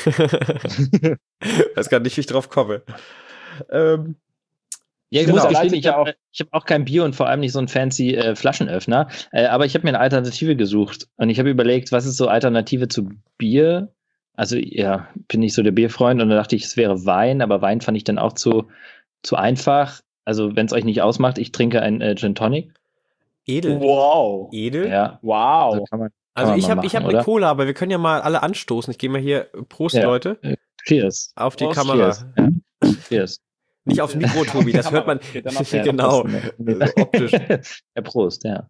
Weiß gar nicht, wie ich drauf komme. Ähm, Ja, ich Genau. muss gestehen, Leitet ich ja habe auch- ich hab auch kein Bier und vor allem nicht so einen fancy äh, Flaschenöffner. Äh, aber ich habe mir eine Alternative gesucht. Und ich habe überlegt, was ist so Alternative zu Bier? Also, ja, bin nicht so der Bierfreund. Und dann dachte ich, es wäre Wein. Aber Wein fand ich dann auch zu, zu einfach. Also, wenn es euch nicht ausmacht, ich trinke ein äh, Gin Tonic. edel. Wow. Edel? Ja, Wow. also kann man, kann Also man ich mal habe ich hab machen, eine oder? Cola, aber wir können ja mal alle anstoßen. Ich gehe mal hier, Prost, Ja. Leute, Cheers. auf die Prost, Kamera. Cheers. Ja. Cheers. Nicht aufs Mikro, Tobi, das hört man. Okay, dann auf der- Genau, Ja. also optisch. Ja, Prost, ja.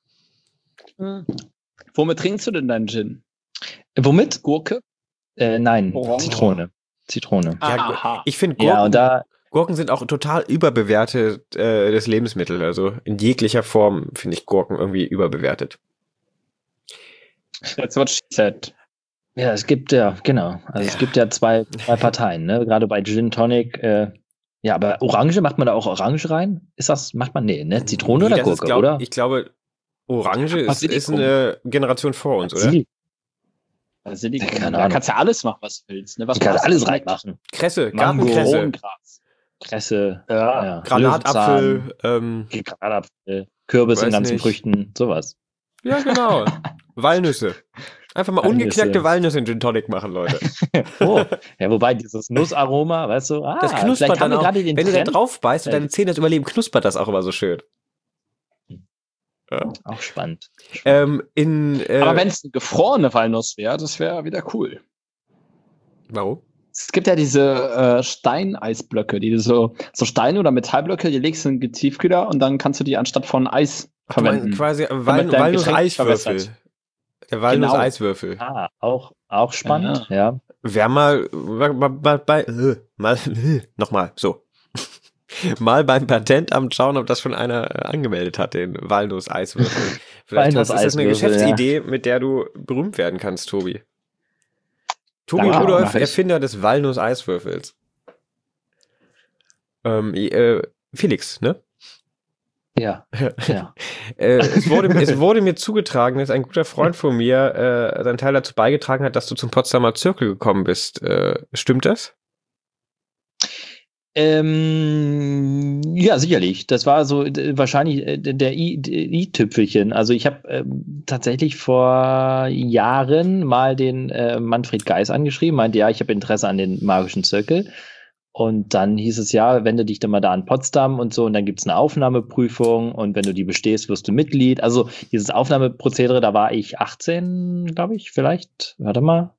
Womit trinkst du denn deinen Gin? Womit? Gurke? Äh, nein, Orange. Zitrone. Zitrone. Ja, Aha. ich finde, Gurken, Ja, und da, Gurken sind auch total überbewertet, äh, das Lebensmittel. Also in jeglicher Form finde ich Gurken irgendwie überbewertet. That's what she said. ja, es gibt ja, genau. Also es Ja. gibt ja zwei, zwei Parteien, ne? Gerade bei Gin Tonic, äh, ja, aber Orange, macht man da auch Orange rein? Ist das, macht man, nee, ne? Zitrone Nee, oder das ist, Gurke, glaub, oder? Ich glaube, Orange ist, Basilikum. ist eine Generation vor uns, oder? Sie, Basilikum. Keine Da Ahnung. kannst ja alles machen, was du willst. Ne? Was ich kann passt. alles reinmachen. Kresse, Mango, Gartenkresse, Mohngras. Kresse, Ja. ja, Granatapfel, ähm, Löwenzahn, Granatapfel, Kürbis in Weiß ganzen nicht. Früchten, sowas. ja genau, Walnüsse. Einfach mal Walnüsse. ungeknackte Walnüsse in Gin Tonic machen, Leute. Oh, ja, wobei dieses Nussaroma, weißt du, ah, Das knuspert vielleicht haben dann wir auch, gerade den wenn du da Trend. drauf beißt und Äh. deine Zähne das überleben, knuspert das auch immer so schön. Auch spannend. Ähm, in, äh, Aber wenn es eine gefrorene Walnuss wäre, das wäre wieder cool. warum? Es gibt ja diese äh, Steineisblöcke, die du so, so Steine oder Metallblöcke, die legst du in den Tiefkühler und dann kannst du die anstatt von Eis Ach, du meinst verwenden. quasi Wal Damit dein Walnuss-Eiswürfel. Getränk Der Walnuss-Eiswürfel. Ah, auch, auch spannend, ja. Wär mal, mal, mal bei, äh, mal, äh, nochmal, so. Mal beim Patentamt schauen, ob das schon einer äh, angemeldet hat, den Walnuss-Eiswürfel. Vielleicht hast, ist das eine Walnuss-Eiswürfel, Geschäftsidee, mit der du berühmt werden kannst, Tobi. Tobi Ja, Rudolph, mach ich. Erfinder des Walnuss-Eiswürfels. Ähm, äh, Felix, ne? Ja, ja. Äh, es, wurde, es wurde mir zugetragen, dass ein guter Freund von mir äh, seinen Teil dazu beigetragen hat, dass du zum Potsdamer Zirkel gekommen bist. Äh, stimmt das? Ähm, ja, sicherlich. Das war so äh, wahrscheinlich äh, der I- der i-Tüpfelchen. Also ich habe ähm, tatsächlich vor Jahren mal den äh, Manfred Geis angeschrieben, meinte, ja, ich habe Interesse an den magischen Zirkel. Und dann hieß es, ja, wende dich dann mal da an Potsdam und so. Und dann gibt's eine Aufnahmeprüfung. Und wenn du die bestehst, wirst du Mitglied. Also dieses Aufnahmeprozedere, da war ich achtzehn, glaube ich, vielleicht. Warte mal.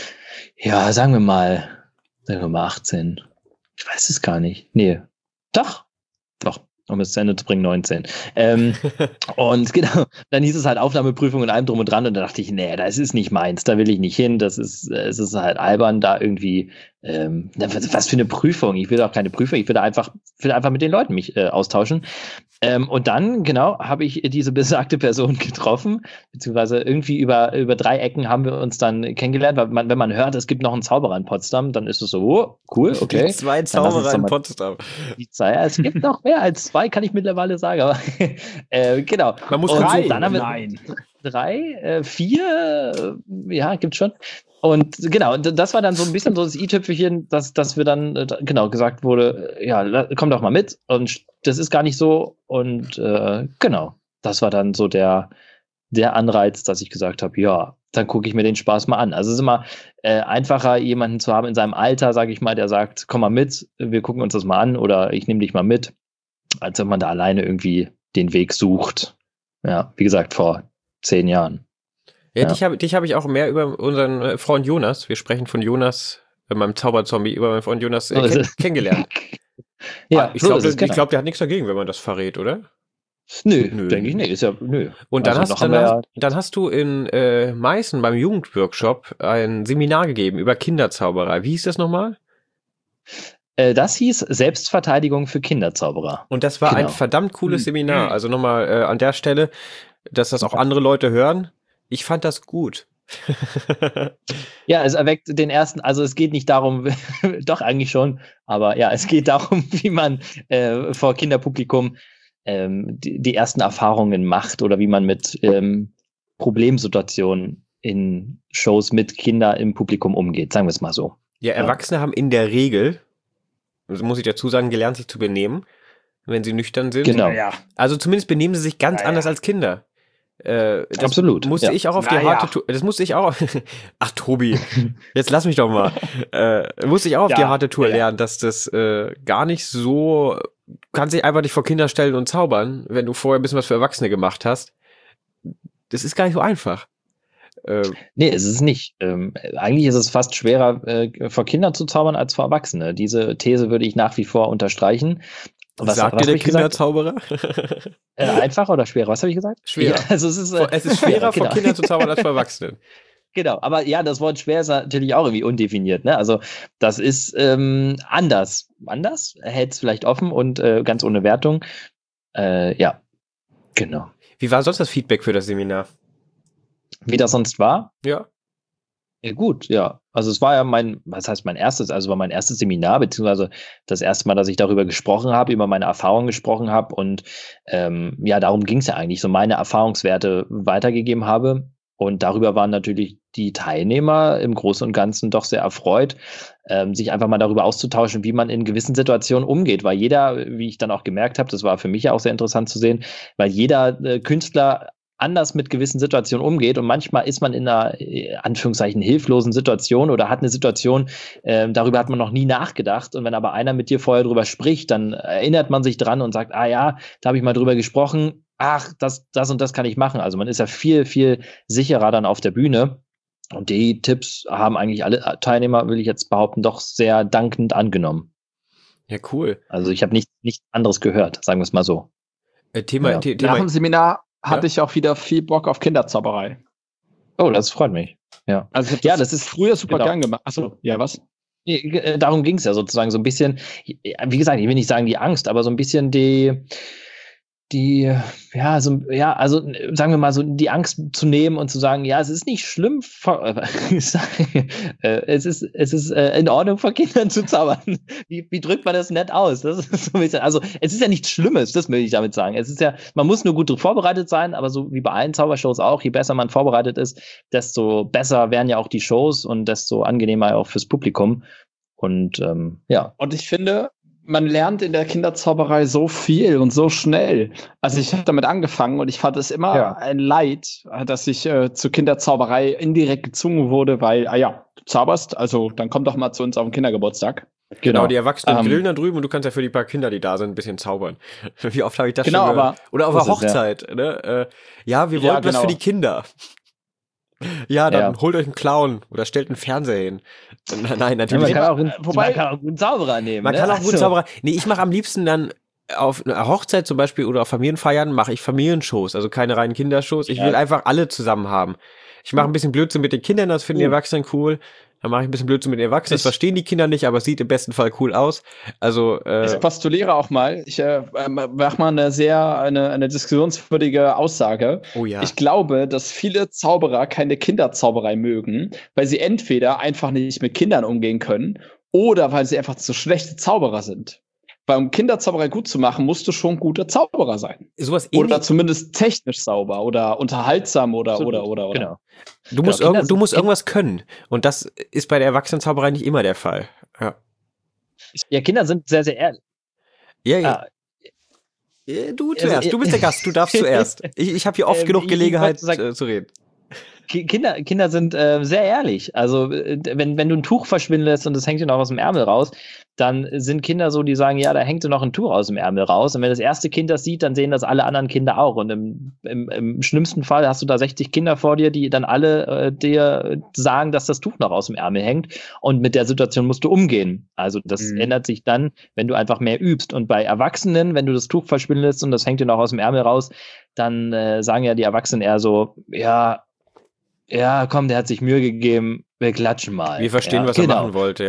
Ja, sagen wir mal, sagen wir mal achtzehn. Ich weiß es gar nicht. Nee. Doch. Doch. Um es zu Ende zu bringen, neunzehn. Ähm, und genau, dann hieß es halt Aufnahmeprüfung und allem drum und dran. Und da dachte ich, nee, das ist nicht meins. Da will ich nicht hin. Das ist, äh, es ist halt albern, da irgendwie, ähm, na, was, was für eine Prüfung? Ich will auch keine Prüfung. Ich will da einfach, will einfach mit den Leuten mich äh, austauschen. Ähm, und dann, genau, habe ich diese besagte Person getroffen, beziehungsweise irgendwie über, über drei Ecken haben wir uns dann kennengelernt, weil man, wenn man hört, es gibt noch einen Zauberer in Potsdam, dann ist es so, oh, cool, okay. Die zwei Dann lass uns Zauberer doch in mal- Potsdam. Die zwei, ja, es gibt noch mehr als zwei, kann ich mittlerweile sagen, aber äh, genau. Man muss Und kurz Drei? suchen. dann haben wir Nein. drei, äh, vier, äh, ja, gibt's schon. Und genau, und das war dann so ein bisschen so das i-Tüpfelchen, dass, dass wir dann, äh, genau, gesagt wurde, äh, ja, la- komm doch mal mit. Und das ist gar nicht so. Und äh, genau, das war dann so der, der Anreiz, dass ich gesagt habe, ja, dann gucke ich mir den Spaß mal an. Also es ist immer äh, einfacher, jemanden zu haben in seinem Alter, sage ich mal, der sagt, komm mal mit, wir gucken uns das mal an oder ich nehme dich mal mit, als wenn man da alleine irgendwie den Weg sucht. Ja, wie gesagt, vor zehn Jahren. Ja, Ja. dich habe dich hab ich auch mehr über unseren äh, Freund Jonas, wir sprechen von Jonas, äh, meinem Zauberzombie, über meinen Freund Jonas äh, So ist kenn es. kennengelernt. Ja, Ah, ich so glaube, ist es, ich genau. glaub, der hat nichts dagegen, wenn man das verrät, oder? Nö, Nö. denke ich nicht. Ist ja, nö. Und dann, Also hast, noch dann, haben wir hast, dann hast du in äh, Meißen beim Jugendworkshop ein Seminar gegeben über Kinderzauberei. Wie hieß das nochmal? Äh, das hieß Selbstverteidigung für Kinderzauberer. Und das war Genau. ein verdammt cooles Mhm. Seminar. Also nochmal äh, an der Stelle, dass das auch andere Leute hören. Ich fand das gut. Ja, es erweckt den ersten, also es geht nicht darum, doch eigentlich schon, aber ja, es geht darum, wie man äh, vor Kinderpublikum ähm, die, die ersten Erfahrungen macht oder wie man mit ähm, Problemsituationen in Shows mit Kindern im Publikum umgeht, sagen wir es mal so. Ja, Erwachsene haben in der Regel, also muss ich dazu sagen, gelernt, sich zu benehmen, wenn sie nüchtern sind. Genau. Ja. Also zumindest benehmen sie sich ganz Naja. anders als Kinder. Äh, das Absolut, Musste ja. ich auch auf die Naja. harte Tour. Das musste ich auch. Ach, Tobi, jetzt lass mich doch mal. Äh, musste ich auch auf Ja, die harte Tour ja, ja. lernen, dass das äh, gar nicht so. Du kannst dich einfach nicht vor Kinder stellen und zaubern, wenn du vorher ein bisschen was für Erwachsene gemacht hast. Das ist gar nicht so einfach. Äh, Nee, es ist nicht. Ähm, eigentlich ist es fast schwerer, äh, vor Kindern zu zaubern als vor Erwachsene. Diese These würde ich nach wie vor unterstreichen. Was, sagt was dir hab der ich gesagt? Kinderzauberer? Äh, einfacher oder schwerer? Was habe ich gesagt? Schwerer. Ja, also es ist, äh, Es ist schwerer, ja, vor genau. Kindern zu zaubern als vor Erwachsenen. Genau, aber ja, das Wort schwer ist natürlich auch irgendwie undefiniert. Ne? Also das ist ähm, anders. Anders? Hält es vielleicht offen und äh, ganz ohne Wertung. Äh, ja, genau. Wie war sonst das Feedback für das Seminar? Wie das sonst war? Ja. Ja, gut, ja. Also es war ja mein, was heißt mein erstes, also war mein erstes Seminar, beziehungsweise das erste Mal, dass ich darüber gesprochen habe, über meine Erfahrungen gesprochen habe und ähm, ja, darum ging es ja eigentlich, so meine Erfahrungswerte weitergegeben habe. Und darüber waren natürlich die Teilnehmer im Großen und Ganzen doch sehr erfreut, ähm, sich einfach mal darüber auszutauschen, wie man in gewissen Situationen umgeht. Weil jeder, wie ich dann auch gemerkt habe, das war für mich ja auch sehr interessant zu sehen, weil jeder äh, Künstler anders mit gewissen Situationen umgeht und manchmal ist man in einer, äh, Anführungszeichen, hilflosen Situation oder hat eine Situation, äh, darüber hat man noch nie nachgedacht und wenn aber einer mit dir vorher drüber spricht, dann erinnert man sich dran und sagt, ah ja, da habe ich mal drüber gesprochen, ach, das, das und das kann ich machen. Also man ist ja viel, viel sicherer dann auf der Bühne und die Tipps haben eigentlich alle Teilnehmer, will ich jetzt behaupten, doch sehr dankend angenommen. Ja, cool. Also ich habe nichts nicht anderes gehört, sagen wir es mal so. Äh, Thema, Ja. The- Nach Thema dem Seminar hatte Ja? ich auch wieder viel Bock auf Kinderzauberei. Oh, das freut mich. Ja. Also ich hab Ja, das ist- früher super genau. gern gemacht. Achso, ja, was? Äh, Darum ging es ja sozusagen so ein bisschen, wie gesagt, ich will nicht sagen die Angst, aber so ein bisschen die, die, ja, so, ja, also sagen wir mal so, die Angst zu nehmen und zu sagen, ja, es ist nicht schlimm, vor, äh, es ist, es ist äh, in Ordnung, vor Kindern zu zaubern. Wie, wie drückt man das nett aus? Das ist so ein bisschen, also es ist ja nichts Schlimmes, das will ich damit sagen. Es ist ja, man muss nur gut vorbereitet sein, aber so wie bei allen Zaubershows auch, je besser man vorbereitet ist, desto besser werden ja auch die Shows und desto angenehmer auch fürs Publikum. Und ähm, ja. Und ich finde, man lernt in der Kinderzauberei so viel und so schnell. Also ich habe damit angefangen und ich fand es immer Ja. ein Leid, dass ich äh, zur Kinderzauberei indirekt gezwungen wurde, weil, ah ja, du zauberst, also dann komm doch mal zu uns auf den Kindergeburtstag. Genau, die Erwachsenen Ähm, grillen da drüben und du kannst ja für die paar Kinder, die da sind, ein bisschen zaubern. Wie oft habe ich das Genau, schon gehört? aber Oder auf das einer ist, ja. Hochzeit, ne? Äh, ja, wir Ja, wollten was genau. für die Kinder. Ja, dann Ja. holt euch einen Clown oder stellt einen Fernseher hin. Nein, nein, Ja, man natürlich. kann auch einen, wobei- man kann auch einen guten Zauberer nehmen. Man ne? kann auch gut Also, Zauberer. Nee, ich mache am liebsten dann auf einer Hochzeit zum Beispiel oder auf Familienfeiern mache ich Familienshows, also keine reinen Kindershows. Ich Ja. will einfach alle zusammen haben. Ich mache ein bisschen Blödsinn mit den Kindern, das finden die Oh. Erwachsenen cool. Dann mache ich ein bisschen Blödsinn mit den Erwachsenen, das Ich- verstehen die Kinder nicht, aber es sieht im besten Fall cool aus. Also, äh, Ich postuliere auch mal, ich äh, mache mal eine sehr, eine, eine diskussionswürdige Aussage. oh ja. Ich glaube, dass viele Zauberer keine Kinderzauberei mögen, weil sie entweder einfach nicht mit Kindern umgehen können oder weil sie einfach zu schlechte Zauberer sind. Weil um Kinderzauberei gut zu machen, musst du schon ein guter Zauberer sein. Sowas Oder ähnlich. zumindest technisch sauber oder unterhaltsam oder, absolut. oder, oder, oder. Genau. Du musst, Kinder irgend, du sind- musst irgendwas können. Und das ist bei der Erwachsenenzauberei nicht immer der Fall. Ja, Ja, Kinder sind sehr, sehr ehrlich. ja, ja. Ah, Äh, Du Also, zuerst, du bist der Gast, du darfst zuerst. Ich, ich habe hier oft Ähm, genug ich- ich Gelegenheit wollte sagen- äh, zu reden. Ki- Kinder, Kinder sind äh, sehr ehrlich. Also äh, wenn, wenn du ein Tuch verschwinden lässt und das hängt dir noch aus dem Ärmel raus, dann sind Kinder so, die sagen, ja, da hängt dir noch ein Tuch aus dem Ärmel raus. Und wenn das erste Kind das sieht, dann sehen das alle anderen Kinder auch. Und im, im, im schlimmsten Fall hast du da sechzig Kinder vor dir, die dann alle äh, dir sagen, dass das Tuch noch aus dem Ärmel hängt. Und mit der Situation musst du umgehen. Also das Mhm. ändert sich dann, wenn du einfach mehr übst. Und bei Erwachsenen, wenn du das Tuch verschwinden lässt und das hängt dir noch aus dem Ärmel raus, dann äh, sagen ja die Erwachsenen eher so, ja, ja, komm, der hat sich Mühe gegeben, wir klatschen mal. Wir verstehen, ja, was genau. er machen wollte, ja.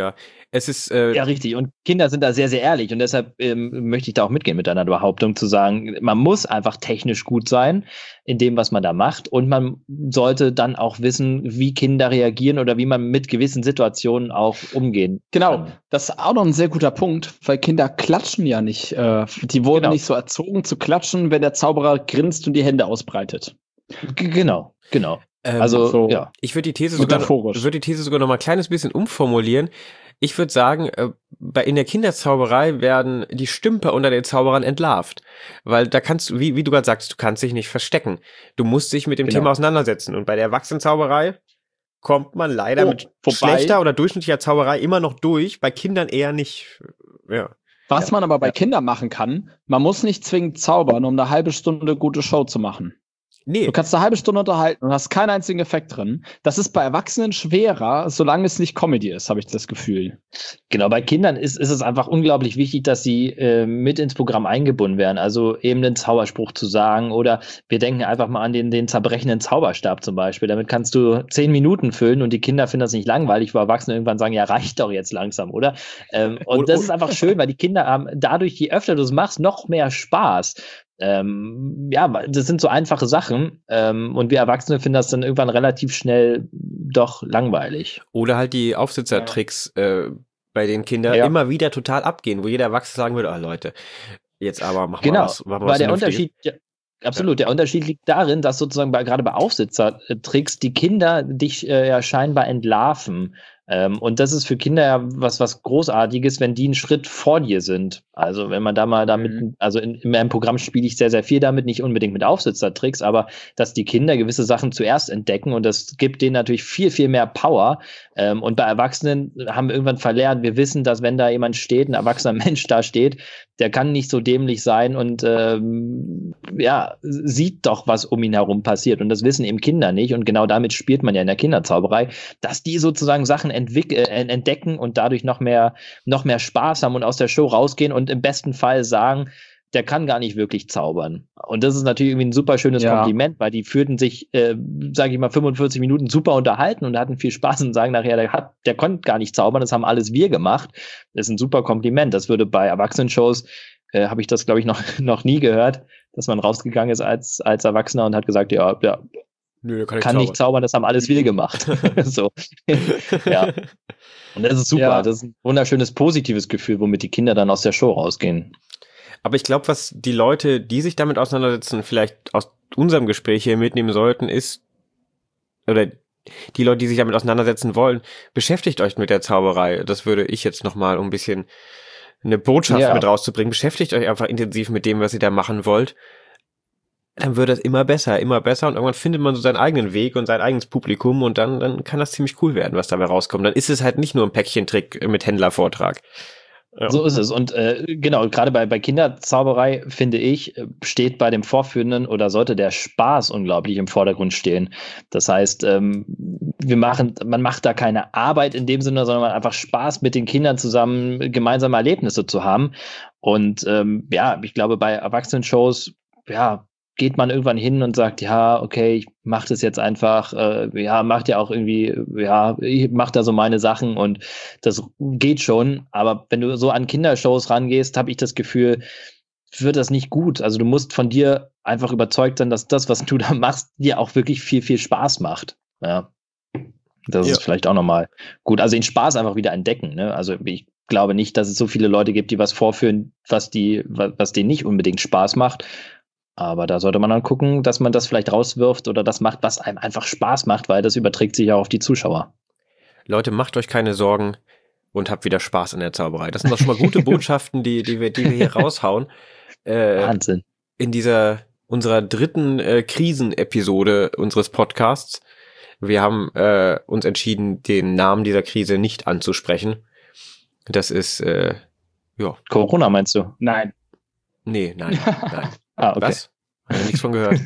Es ist äh, ja, richtig. Und Kinder sind da sehr, sehr ehrlich. Und deshalb ähm, möchte ich da auch mitgehen mit deiner Behauptung, zu sagen, man muss einfach technisch gut sein in dem, was man da macht. Und man sollte dann auch wissen, wie Kinder reagieren oder wie man mit gewissen Situationen auch umgehen Genau, kann. das ist auch noch ein sehr guter Punkt, weil Kinder klatschen ja nicht. Äh, die wurden Genau. nicht so erzogen zu klatschen, wenn der Zauberer grinst und die Hände ausbreitet. G- Genau, genau. ähm, Also, so. ja. Ich würde die These sogar, Metaphorisch. würde die These sogar noch mal ein kleines bisschen umformulieren. Ich würde sagen, äh, bei in der Kinderzauberei werden die Stümper unter den Zauberern entlarvt, weil da kannst du, wie wie du gerade sagst, du kannst dich nicht verstecken. Du musst dich mit dem Genau. Thema auseinandersetzen. Und bei der Erwachsenenzauberei kommt man leider Oh, mit wobei- schlechter oder durchschnittlicher Zauberei immer noch durch. Bei Kindern eher nicht. Ja. Was Ja. man aber bei Ja. Kindern machen kann, man muss nicht zwingend zaubern, um eine halbe Stunde gute Show zu machen. Nee. Du kannst eine halbe Stunde unterhalten und hast keinen einzigen Effekt drin. Das ist bei Erwachsenen schwerer, solange es nicht Comedy ist, habe ich das Gefühl. Genau, bei Kindern ist, ist es einfach unglaublich wichtig, dass sie äh, mit ins Programm eingebunden werden. Also eben einen Zauberspruch zu sagen oder wir denken einfach mal an den, den zerbrechenden Zauberstab zum Beispiel. Damit kannst du zehn Minuten füllen und die Kinder finden das nicht langweilig, wo Erwachsene irgendwann sagen, ja, reicht doch jetzt langsam, oder? Ähm, und Oder- das ist einfach schön, weil die Kinder haben dadurch, je öfter du es machst, noch mehr Spaß. Ähm, ja, das sind so einfache Sachen ähm, und wir Erwachsene finden das dann irgendwann relativ schnell doch langweilig. Oder halt die Aufsitzertricks, äh, bei den Kindern Ja. immer wieder total abgehen, wo jeder Erwachsene sagen würde, ah Leute, jetzt aber mach Genau, mal was, mach mal weil was der Vernünftiges. Unterschied, ja, absolut, der Unterschied liegt darin, dass sozusagen bei, gerade bei Aufsitzertricks die Kinder dich äh, ja scheinbar entlarven. Ähm, und das ist für Kinder ja was, was Großartiges, wenn die einen Schritt vor dir sind. Also wenn man da mal damit, Mhm. also in, in meinem Programm spiele ich sehr, sehr viel damit, nicht unbedingt mit Aufsitzertricks, aber dass die Kinder gewisse Sachen zuerst entdecken und das gibt denen natürlich viel, viel mehr Power. Ähm, und bei Erwachsenen haben wir irgendwann verlernt, wir wissen, dass wenn da jemand steht, ein erwachsener Mensch da steht, der kann nicht so dämlich sein und ähm, ja, sieht doch, was um ihn herum passiert. Und das wissen eben Kinder nicht. Und genau damit spielt man ja in der Kinderzauberei, dass die sozusagen Sachen entwick- äh, entdecken und dadurch noch mehr, noch mehr Spaß haben und aus der Show rausgehen und im besten Fall sagen, der kann gar nicht wirklich zaubern. Und das ist natürlich irgendwie ein super schönes Ja. Kompliment, weil die fühlten sich, äh, sage ich mal, fünfundvierzig Minuten super unterhalten und hatten viel Spaß und sagen nachher, der hat, der konnte gar nicht zaubern, das haben alles wir gemacht. Das ist ein super Kompliment. Das würde bei Erwachsenenshows, äh, habe ich das, glaube ich, noch, noch nie gehört, dass man rausgegangen ist als, als Erwachsener und hat gesagt, ja, ja, Nö, kann, kann nicht zaubern, das haben alles wir gemacht. So. Ja. Und das ist super. Ja. Das ist ein wunderschönes, positives Gefühl, womit die Kinder dann aus der Show rausgehen. Aber ich glaube, was die Leute, die sich damit auseinandersetzen, vielleicht aus unserem Gespräch hier mitnehmen sollten, ist, oder die Leute, die sich damit auseinandersetzen wollen, beschäftigt euch mit der Zauberei. Das würde ich jetzt nochmal, um ein bisschen eine Botschaft Ja. mit rauszubringen. Beschäftigt euch einfach intensiv mit dem, was ihr da machen wollt. Dann wird es immer besser, immer besser und irgendwann findet man so seinen eigenen Weg und sein eigenes Publikum und dann, dann kann das ziemlich cool werden, was dabei rauskommt. Dann ist es halt nicht nur ein Päckchentrick mit Händlervortrag. Ja. So ist es. Und äh, genau, gerade bei, bei Kinderzauberei, finde ich, äh, steht bei dem Vorführenden oder sollte der Spaß unglaublich im Vordergrund stehen. Das heißt, ähm, wir machen, man macht da keine Arbeit in dem Sinne, sondern man hat einfach Spaß mit den Kindern zusammen gemeinsame Erlebnisse zu haben. Und ähm, ja, ich glaube, bei Erwachsenen-Shows, ja, geht man irgendwann hin und sagt, ja, okay, ich mach das jetzt einfach, äh, ja, macht ja auch irgendwie, ja, ich mach da so meine Sachen und das geht schon. Aber wenn du so an Kindershows rangehst, habe ich das Gefühl, wird das nicht gut. Also du musst von dir einfach überzeugt sein, dass das, was du da machst, dir auch wirklich viel, viel Spaß macht. Ja. Das Ja. ist vielleicht auch nochmal gut. Also den Spaß einfach wieder entdecken. Ne? Also ich glaube nicht, dass es so viele Leute gibt, die was vorführen, was die, was, was denen nicht unbedingt Spaß macht. Aber da sollte man dann gucken, dass man das vielleicht rauswirft oder das macht, was einem einfach Spaß macht, weil das überträgt sich ja auf die Zuschauer. Leute, macht euch keine Sorgen und habt wieder Spaß in der Zauberei. Das sind doch schon mal gute Botschaften, die, die, wir, die wir hier raushauen. Äh, Wahnsinn. in dieser, unserer dritten äh, Krisenepisode unseres Podcasts. Wir haben äh, uns entschieden, den Namen dieser Krise nicht anzusprechen. Das ist, äh, ja, Corona meinst du? Nein. nee, nein, nein. Ah, okay. Was? Hab ich nichts von gehört.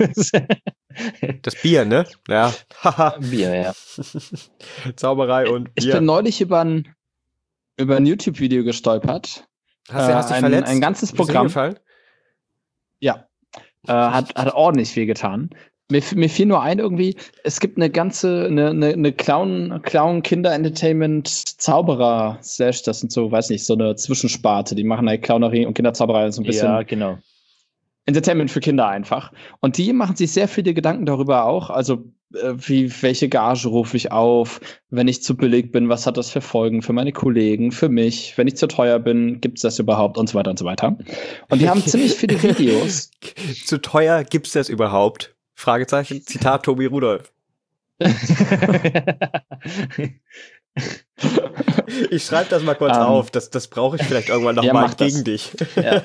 Das Bier, ne? Ja. Haha. Bier, ja. Zauberei und Ich Bier. bin neulich über ein, über ein YouTube-Video gestolpert. Hast du, hast dich äh, ein- verletzt? ein ganzes Bist du Programm. hingefallen? Ja. Äh, hat, hat ordentlich wehgetan. Mir, mir fiel nur ein irgendwie, es gibt eine ganze, eine, eine, eine Clown, Clown-Kinder-Entertainment-Zauberer, slash, das sind so, weiß nicht, so eine Zwischensparte, die machen halt Clownerie und Kinderzauberei so ein bisschen. Ja, genau. Entertainment für Kinder einfach. Und die machen sich sehr viele Gedanken darüber auch, also äh, wie, welche Gage rufe ich auf, wenn ich zu billig bin, was hat das für Folgen für meine Kollegen, für mich, wenn ich zu teuer bin, gibt es das überhaupt und so weiter und so weiter. Und die haben ziemlich viele Videos. Zu teuer gibt's das überhaupt? Fragezeichen, Zitat Tobi Rudolph. Ich schreibe das mal kurz um, auf, das, das brauche ich vielleicht irgendwann noch ja, mal gegen das. dich. Ja.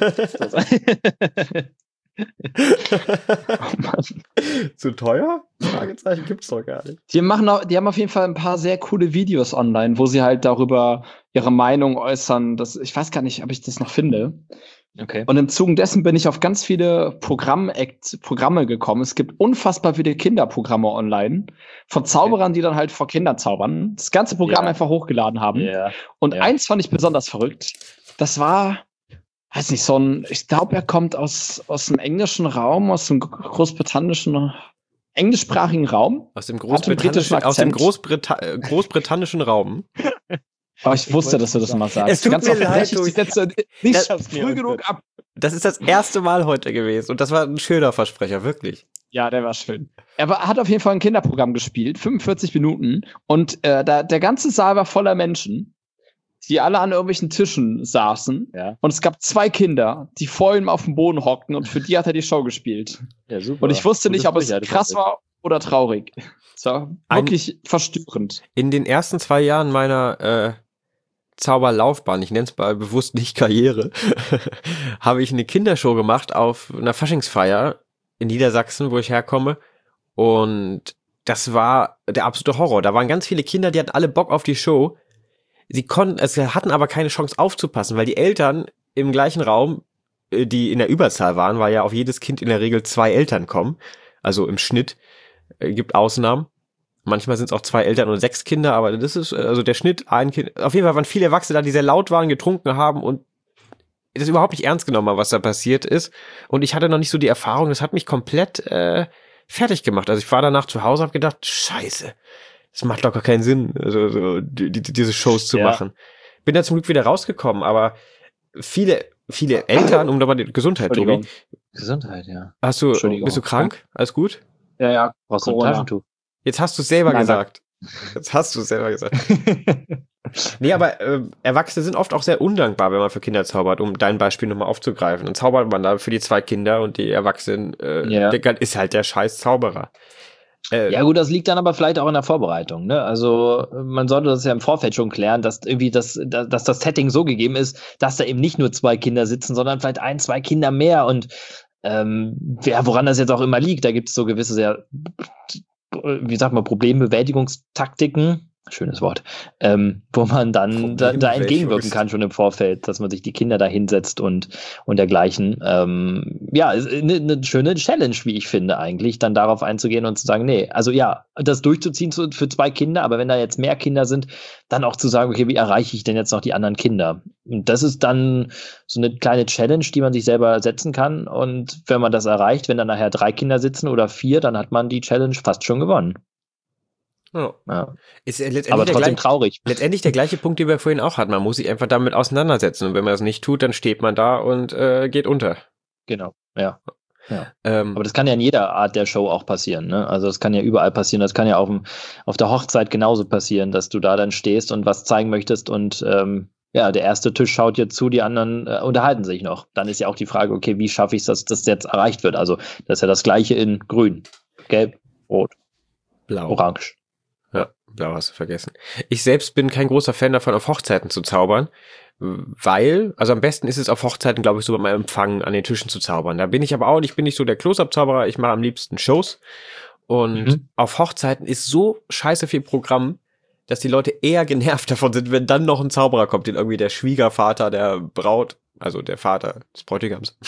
Oh Zu teuer? Fragezeichen gibt's doch gar nicht. Die, machen auch, die haben auf jeden Fall ein paar sehr coole Videos online, wo sie halt darüber ihre Meinung äußern. Das, ich weiß gar nicht, ob ich das noch finde. Okay. Und im Zuge dessen bin ich auf ganz viele Programm Programme gekommen. Es gibt unfassbar viele Kinderprogramme online von Zauberern, okay. die dann halt vor Kindern zaubern. Das ganze Programm ja. einfach hochgeladen haben. Ja. Und ja. eins fand ich besonders verrückt. Das war, weiß nicht, so ein, ich glaube, er kommt aus, aus dem englischen Raum, aus dem großbritannischen, englischsprachigen Raum. Aus dem großbritannischen, aus dem Großbrita großbritannischen Raum. Aber ich wusste, dass du das immer sagst. Es tut mir leid, du. Ich setze nicht früh genug ab. Das ist das erste Mal heute gewesen und das war ein schöner Versprecher, wirklich. Ja, der war schön. Er war, hat auf jeden Fall ein Kinderprogramm gespielt, fünfundvierzig Minuten und äh, da, der ganze Saal war voller Menschen, die alle an irgendwelchen Tischen saßen ja. und es gab zwei Kinder, die vor ihm auf dem Boden hockten und für die hat er die Show gespielt. Ja, super. Und ich wusste nicht, ob es ja, krass war oder traurig. Es war wirklich ein, verstörend. In den ersten zwei Jahren meiner äh, Zauberlaufbahn, ich nenne es mal bewusst nicht Karriere, habe ich eine Kindershow gemacht auf einer Faschingsfeier in Niedersachsen, wo ich herkomme. Und das war der absolute Horror. Da waren ganz viele Kinder, die hatten alle Bock auf die Show. Sie konnten, es hatten aber keine Chance aufzupassen, weil die Eltern im gleichen Raum, die in der Überzahl waren, weil ja auf jedes Kind in der Regel zwei Eltern kommen. Also im Schnitt, äh, gibt Ausnahmen. Manchmal sind es auch zwei Eltern und sechs Kinder, aber das ist, also der Schnitt, ein Kind. Auf jeden Fall waren viele Erwachsene da, die sehr laut waren, getrunken haben und das überhaupt nicht ernst genommen haben, was da passiert ist. Und ich hatte noch nicht so die Erfahrung, das hat mich komplett äh, fertig gemacht. Also ich war danach zu Hause, habe gedacht, scheiße, das macht doch gar keinen Sinn, also, so, die, die, diese Shows zu ja. machen. Bin da zum Glück wieder rausgekommen, aber viele, viele Eltern, um da mal die Gesundheit, Tobi. Gesundheit, ja. Hast du, bist du krank? Alles gut? Ja, ja. Brauchst du ein Taschentuch? Jetzt hast du es selber Nein, gesagt. Jetzt hast du es selber gesagt. Nee, aber äh, Erwachsene sind oft auch sehr undankbar, wenn man für Kinder zaubert, um dein Beispiel nochmal aufzugreifen. Dann zaubert man da für die zwei Kinder und die Erwachsenen äh, ja. der ist halt der scheiß Zauberer. Äh, ja gut, das liegt dann aber vielleicht auch in der Vorbereitung. Ne? Also man sollte das ja im Vorfeld schon klären, dass irgendwie das, dass das Setting so gegeben ist, dass da eben nicht nur zwei Kinder sitzen, sondern vielleicht ein, zwei Kinder mehr. Und ähm, ja, woran das jetzt auch immer liegt, da gibt es so gewisse sehr wie sagt man, Problembewältigungstaktiken, schönes Wort, ähm, wo man dann da, da entgegenwirken kann schon im Vorfeld, dass man sich die Kinder da hinsetzt und, und dergleichen. Ähm, ja, eine, eine schöne Challenge, wie ich finde eigentlich, dann darauf einzugehen und zu sagen, nee, also ja, das durchzuziehen zu, für zwei Kinder, aber wenn da jetzt mehr Kinder sind, dann auch zu sagen, okay, wie erreiche ich denn jetzt noch die anderen Kinder? Und das ist dann so eine kleine Challenge, die man sich selber setzen kann und wenn man das erreicht, wenn dann nachher drei Kinder sitzen oder vier, dann hat man die Challenge fast schon gewonnen. Oh. Ja. Ist aber trotzdem gleiche, traurig. Letztendlich der gleiche Punkt, den wir vorhin auch hatten. Man muss sich einfach damit auseinandersetzen. Und wenn man das nicht tut, dann steht man da und äh, geht unter. Genau, ja. ja. Ähm, aber das kann ja in jeder Art der Show auch passieren. Ne? Also das kann ja überall passieren. Das kann ja auf, dem, auf der Hochzeit genauso passieren, dass du da dann stehst und was zeigen möchtest und ähm, ja, der erste Tisch schaut jetzt zu, die anderen äh, unterhalten sich noch. Dann ist ja auch die Frage, okay, wie schaffe ich es, dass das jetzt erreicht wird? Also das ist ja das Gleiche in grün, gelb, rot, blau, orange. Ja, blau hast du vergessen. Ich selbst bin kein großer Fan davon, auf Hochzeiten zu zaubern, weil, also am besten ist es auf Hochzeiten, glaube ich, so beim Empfang an den Tischen zu zaubern. Da bin ich aber auch nicht, bin nicht so der Close-Up-Zauberer, ich mache am liebsten Shows. Und mhm. auf Hochzeiten ist so scheiße viel Programm, dass die Leute eher genervt davon sind, wenn dann noch ein Zauberer kommt, den irgendwie der Schwiegervater der Braut, also der Vater des Bräutigams.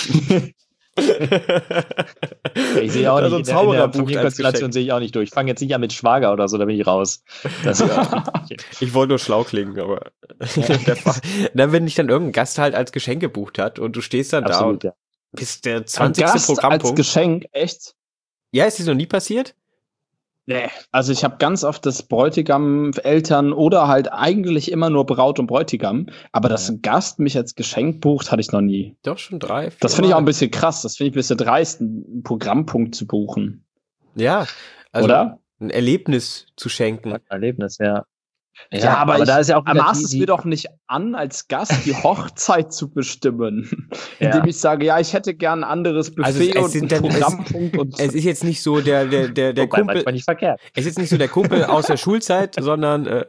Ich sehe auch also nicht, ein Zauberer in der Familienkonstellation sehe ich auch nicht durch. Ich fange jetzt nicht an mit Schwager oder so, da bin ich raus. Das ist ich wollte nur schlau klingen, aber der dann, wenn dich dann irgendein Gast halt als Geschenk gebucht hat und du stehst dann Absolut, da ja. und bist der zwanzigste Gast Programmpunkt. Als Geschenk, echt? Ja, ist das noch nie passiert? Nee. Also ich habe ganz oft das Bräutigam, Eltern oder halt eigentlich immer nur Braut und Bräutigam. Aber dass ein Gast mich als Geschenk bucht, hatte ich noch nie. Doch, schon drei, vier Das finde ich auch ein Mal. bisschen krass. Das finde ich ein bisschen dreist, einen Programmpunkt zu buchen. Ja, also Oder? ein Erlebnis zu schenken. Erlebnis, ja. Ja, aber, ich, da ist ja auch wieder maß die, es die, mir doch nicht an, als Gast die Hochzeit zu bestimmen. Ja. Indem ich sage, ja, ich hätte gern ein anderes Buffet Also es- es und sind einen dann- es- Programmpunkt. Und Es ist jetzt nicht so der, der, der, der Wobei, Kumpel, manchmal nicht verkehrt. es ist jetzt nicht so der Kumpel aus der Schulzeit, sondern äh,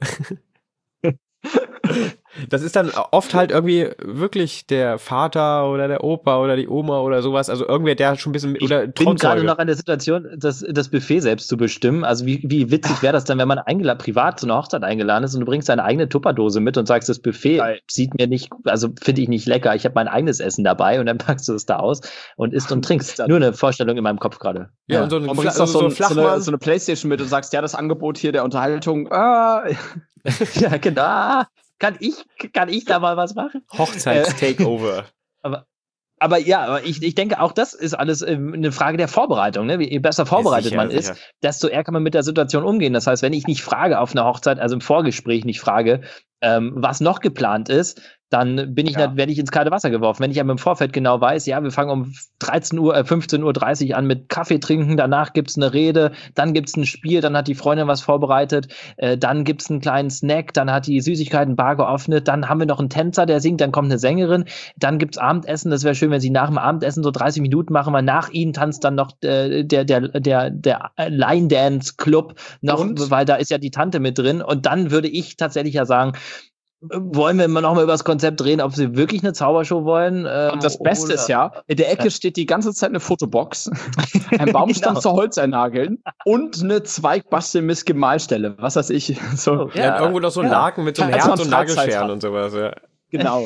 das ist dann oft halt irgendwie wirklich der Vater oder der Opa oder die Oma oder sowas, also irgendwer, der schon ein bisschen, Ich oder bin gerade Trauzeuge. noch an der Situation, das, das Buffet selbst zu bestimmen. Also wie, wie witzig wäre das dann, wenn man eingeladen, privat zu einer Hochzeit eingeladen ist und du bringst deine eigene Tupperdose mit und sagst, das Buffet Geil. sieht mir nicht, also finde ich nicht lecker. Ich habe mein eigenes Essen dabei und dann packst du es da aus und isst und trinkst. Nur eine Vorstellung in meinem Kopf gerade. Ja, und so ein, und Fla bringst noch so so, ein ein, so, eine, Flachmann. so eine Playstation mit und sagst, ja, das Angebot hier der Unterhaltung, ah, Ja, genau. Ah, Kann ich, kann ich da mal was machen? Hochzeits-Takeover. Aber, aber ja, aber ich, ich denke, auch das ist alles ähm, eine Frage der Vorbereitung. Ne? Je besser vorbereitet sicher, man sicher. ist, desto eher kann man mit der Situation umgehen. Das heißt, wenn ich nicht frage auf einer Hochzeit, also im Vorgespräch nicht frage, ähm, was noch geplant ist, dann bin ich, Ja. nicht- werde ich ins kalte Wasser geworfen. Wenn ich aber im Vorfeld genau weiß, ja, wir fangen um dreizehn Uhr, äh, fünfzehn Uhr dreißig an mit Kaffee trinken, danach gibt's eine Rede, dann gibt's ein Spiel, dann hat die Freundin was vorbereitet, äh, dann gibt's einen kleinen Snack, dann hat die Süßigkeitenbar geöffnet, dann haben wir noch einen Tänzer, der singt, dann kommt eine Sängerin, dann gibt's Abendessen, das wäre schön, wenn sie nach dem Abendessen so dreißig Minuten machen, weil nach ihnen tanzt dann noch äh, der, der, der, der Line Dance Club noch, Und? weil da ist ja die Tante mit drin und dann würde ich tatsächlich ja sagen, wollen wir mal noch mal über das Konzept reden, ob sie wirklich eine Zaubershow wollen? Ähm, und das Beste oder- ist ja, in der Ecke Ja. steht die ganze Zeit eine Fotobox, ein Baumstamm Genau. zu Holz einnageln und eine Zweigbastelmiss Gemalstelle, was weiß ich. So, Oh, Ja, und irgendwo noch so ein ja. Laken mit so einem Als Herz man und Freizeit Nagelscheren hat. und sowas. Ja. genau.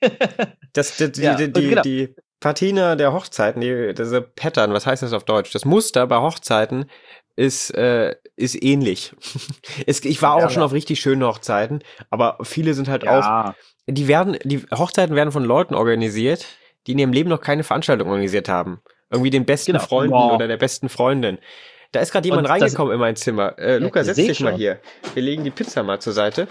Das, das, die, Ja, die, und die, genau. die Patina der Hochzeiten, die, diese Pattern, was heißt das auf Deutsch? Das Muster bei Hochzeiten ist, äh, ist ähnlich. es, ich war auch Ja. schon auf richtig schönen Hochzeiten, aber viele sind halt auch, Ja, die werden, die Hochzeiten werden von Leuten organisiert, die in ihrem Leben noch keine Veranstaltung organisiert haben. Irgendwie den besten Genau. Freunden Wow. oder der besten Freundin. Da ist gerade jemand Und das- reingekommen in mein Zimmer. Äh, Luca, ich setz seh dich mal schon. hier. Wir legen die Pizza mal zur Seite.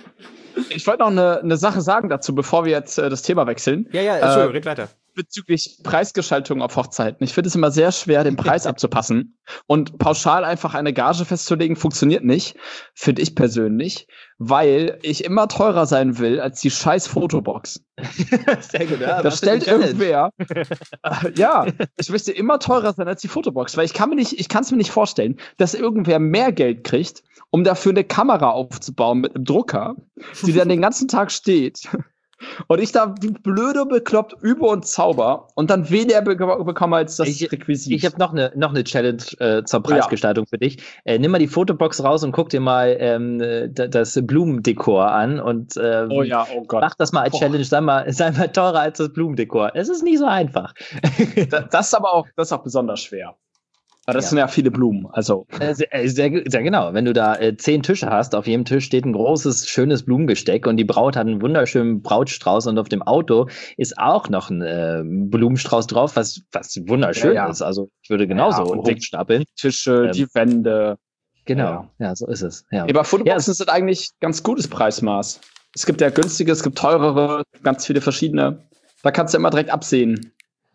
ich wollte noch eine, eine Sache sagen dazu, bevor wir jetzt äh, das Thema wechseln. Ja, ja, Entschuldigung, Äh, red weiter. Bezüglich Preisgestaltung auf Hochzeiten. Ich finde es immer sehr schwer, den Preis abzupassen. Und pauschal einfach eine Gage festzulegen, funktioniert nicht. Finde ich persönlich. Weil ich immer teurer sein will als die scheiß Fotobox. Sehr gut, ja. Da stellt irgendwer. äh, ja, ich möchte immer teurer sein als die Fotobox, weil ich kann mir nicht, ich kann es mir nicht vorstellen, dass irgendwer mehr Geld kriegt, um dafür eine Kamera aufzubauen mit einem Drucker, die dann den ganzen Tag steht. Und ich da wie blöde bekloppt übe und zauber und dann weniger be bekomme als das Ich- Requisit. Ich habe noch eine noch eine Challenge äh, zur Preisgestaltung für dich. Äh, nimm mal die Fotobox raus und guck dir mal ähm, äh, d- das Blumendekor an und ähm, oh ja, oh Gott. mach das mal als Boah. Challenge. Sei mal, sei mal teurer als das Blumendekor. Es ist nicht so einfach. Da- Das ist aber auch, das ist auch besonders schwer. Weil das Ja. sind ja viele Blumen. Also, Äh, Sehr, äh, sehr, ge- sehr genau. Wenn du da äh, zehn Tische hast, auf jedem Tisch steht ein großes, schönes Blumengesteck und die Braut hat einen wunderschönen Brautstrauß und auf dem Auto ist auch noch ein äh, Blumenstrauß drauf, was, was wunderschön Ja, ja. ist. Also ich würde genauso Ja, und die- hochstapeln. Tische, Ähm, die Wände. Genau. Ja. so ist es. Ja. Aber Fotoboxen sind eigentlich ganz gutes Preismaß. Es gibt ja günstige, es gibt teurere, ganz viele verschiedene. Da kannst du immer direkt absehen.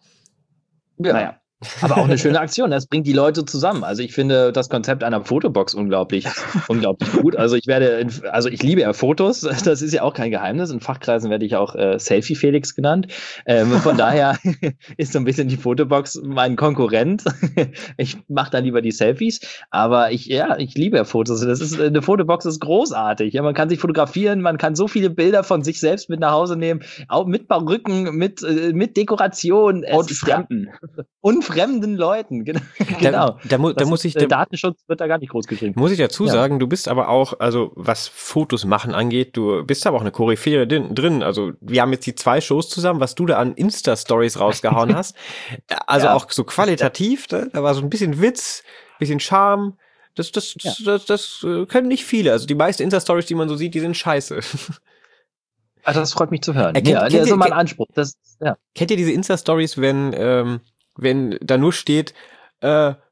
Ja. Naja. Aber auch eine schöne Aktion. Das bringt die Leute zusammen. Also ich finde das Konzept einer Fotobox unglaublich, unglaublich gut. Also ich werde, in, also ich liebe ja Fotos. Das ist ja auch kein Geheimnis. In Fachkreisen werde ich auch äh, Selfie Felix genannt. Ähm, von daher ist so ein bisschen die Fotobox mein Konkurrent. Ich mache dann lieber die Selfies. Aber ich, ja, ich liebe ja Fotos. Das ist, eine Fotobox ist großartig. Ja, man kann sich fotografieren. Man kann so viele Bilder von sich selbst mit nach Hause nehmen. Auch mit Perücken, mit, äh, mit Dekoration. Es Und ist ja- Fremden. und fremden Leuten. Genau. genau. Da, da, mu da Das muss ist, ich, äh, da, Datenschutz wird da gar nicht groß geschrieben. muss ich dazu Ja. sagen, du bist aber auch, also was Fotos machen angeht, du bist aber auch eine Koryphäe drin, drin. Also wir haben jetzt die zwei Shows zusammen, was du da an Insta-Stories rausgehauen hast. Also Ja. auch so qualitativ, ne? Da war so ein bisschen Witz, bisschen Charme. Das, das, das, das, das äh, können nicht viele. Also die meisten Insta-Stories, die man so sieht, die sind scheiße. Also das freut mich zu hören. Erkennt- ja, kennt das ist ihr- so mein kennt- Anspruch. Das, ja. Kennt ihr diese Insta-Stories, wenn, ähm, wenn da nur steht, äh,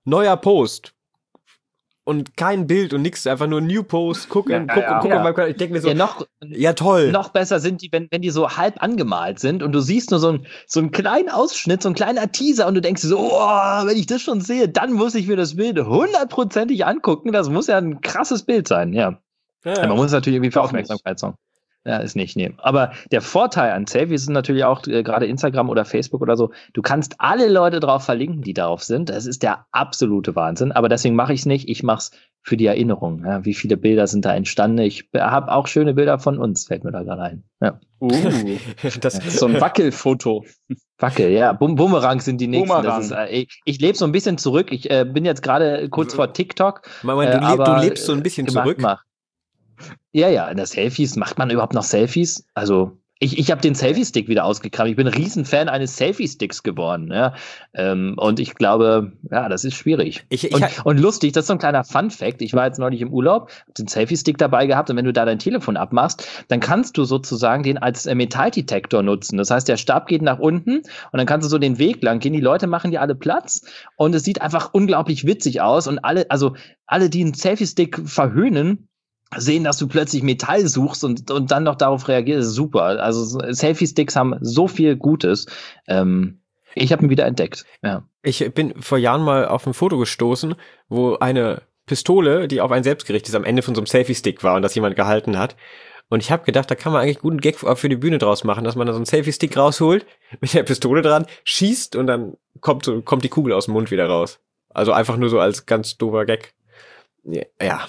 neuer Post. Und kein Bild und nichts, einfach nur New Post, gucken, Ja, gucken, ja. gucken. Ja. Ich denke mir so, Ja, noch, ja toll. noch besser sind die, wenn, wenn die so halb angemalt sind und du siehst nur so, ein, so einen kleinen Ausschnitt, so ein kleiner Teaser und du denkst so, oh, wenn ich das schon sehe, dann muss ich mir das Bild hundertprozentig angucken. Das muss ja ein krasses Bild sein, ja. Ja, Ja, man muss natürlich irgendwie für Doch Aufmerksamkeit sorgen. Ja, ist nicht, nee. Aber der Vorteil an Selfies ist natürlich auch, äh, gerade Instagram oder Facebook oder so, du kannst alle Leute drauf verlinken, die darauf sind. Das ist der absolute Wahnsinn. Aber deswegen mache ich es nicht. Ich mache es für die Erinnerung. Ja, wie viele Bilder sind da entstanden? Ich habe auch schöne Bilder von uns, fällt mir da gerade ein. Ja. Uh, das, so ein Wackelfoto. Wackel, ja. Bum Bumerang sind die nächsten. Bumerang. Das ist, äh, ich ich lebe so ein bisschen zurück. Ich äh, bin jetzt gerade kurz vor TikTok. Moment, äh, du, leb, du aber, lebst so ein bisschen äh, mach- zurück. Mach. Ja, ja, in der Selfies, macht man überhaupt noch Selfies? Also, ich, ich habe den Selfie-Stick wieder ausgekramt. Ich bin ein Riesenfan eines Selfie-Sticks geworden. Ja? Ähm, und ich glaube, ja, das ist schwierig. Ich, ich, Und, und lustig, das ist so ein kleiner Fun-Fact. Ich war jetzt neulich im Urlaub, hab den Selfie-Stick dabei gehabt und wenn du da dein Telefon abmachst, dann kannst du sozusagen den als äh, Metalldetektor nutzen. Das heißt, der Stab geht nach unten und dann kannst du so den Weg lang gehen. Die Leute machen dir alle Platz und es sieht einfach unglaublich witzig aus und alle, also alle, die einen Selfie-Stick verhöhnen, sehen, dass du plötzlich Metall suchst und, und dann noch darauf reagierst, ist super. Also Selfie-Sticks haben so viel Gutes. Ähm, ich habe ihn wieder entdeckt. Ja. ich bin vor Jahren mal auf ein Foto gestoßen, wo eine Pistole, die auf einen selbst gerichtet ist, am Ende von so einem Selfie-Stick war und das jemand gehalten hat. Und ich habe gedacht, da kann man eigentlich guten Gag für die Bühne draus machen, dass man da so einen Selfie-Stick rausholt, mit der Pistole dran, schießt und dann kommt, so, kommt die Kugel aus dem Mund wieder raus. Also einfach nur so als ganz doofer Gag. Ja.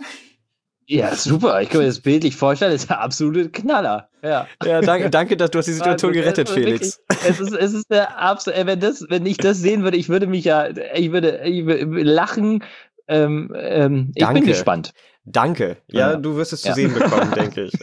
Ja, super. Ich kann mir das bildlich vorstellen. Das ist der absolute Knaller. Ja. Ja, danke, danke, dass du hast die Situation Also, gerettet, es- Felix. Wirklich, es ist, es ist der absolute, wenn das, wenn ich das sehen würde, ich würde mich ja, ich würde, ich würde lachen. Ähm, ähm, ich Danke. bin gespannt. Danke. Ja, Ja. du wirst es zu Ja. sehen bekommen, denke ich.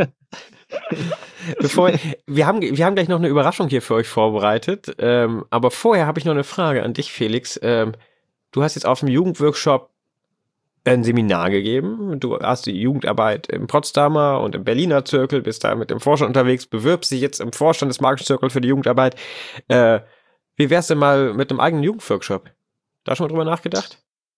Bevor, wir haben, wir haben gleich noch eine Überraschung hier für euch vorbereitet. Ähm, aber vorher habe ich noch eine Frage an dich, Felix. Ähm, du hast jetzt auf dem Jugendworkshop ein Seminar gegeben. Du hast die Jugendarbeit im Potsdamer und im Berliner Zirkel, bist da mit dem Vorstand unterwegs, bewirbst dich jetzt im Vorstand des Marketing-Zirkels für die Jugendarbeit. Äh, wie wär's denn mal mit einem eigenen Jugendworkshop? Da schon mal drüber nachgedacht?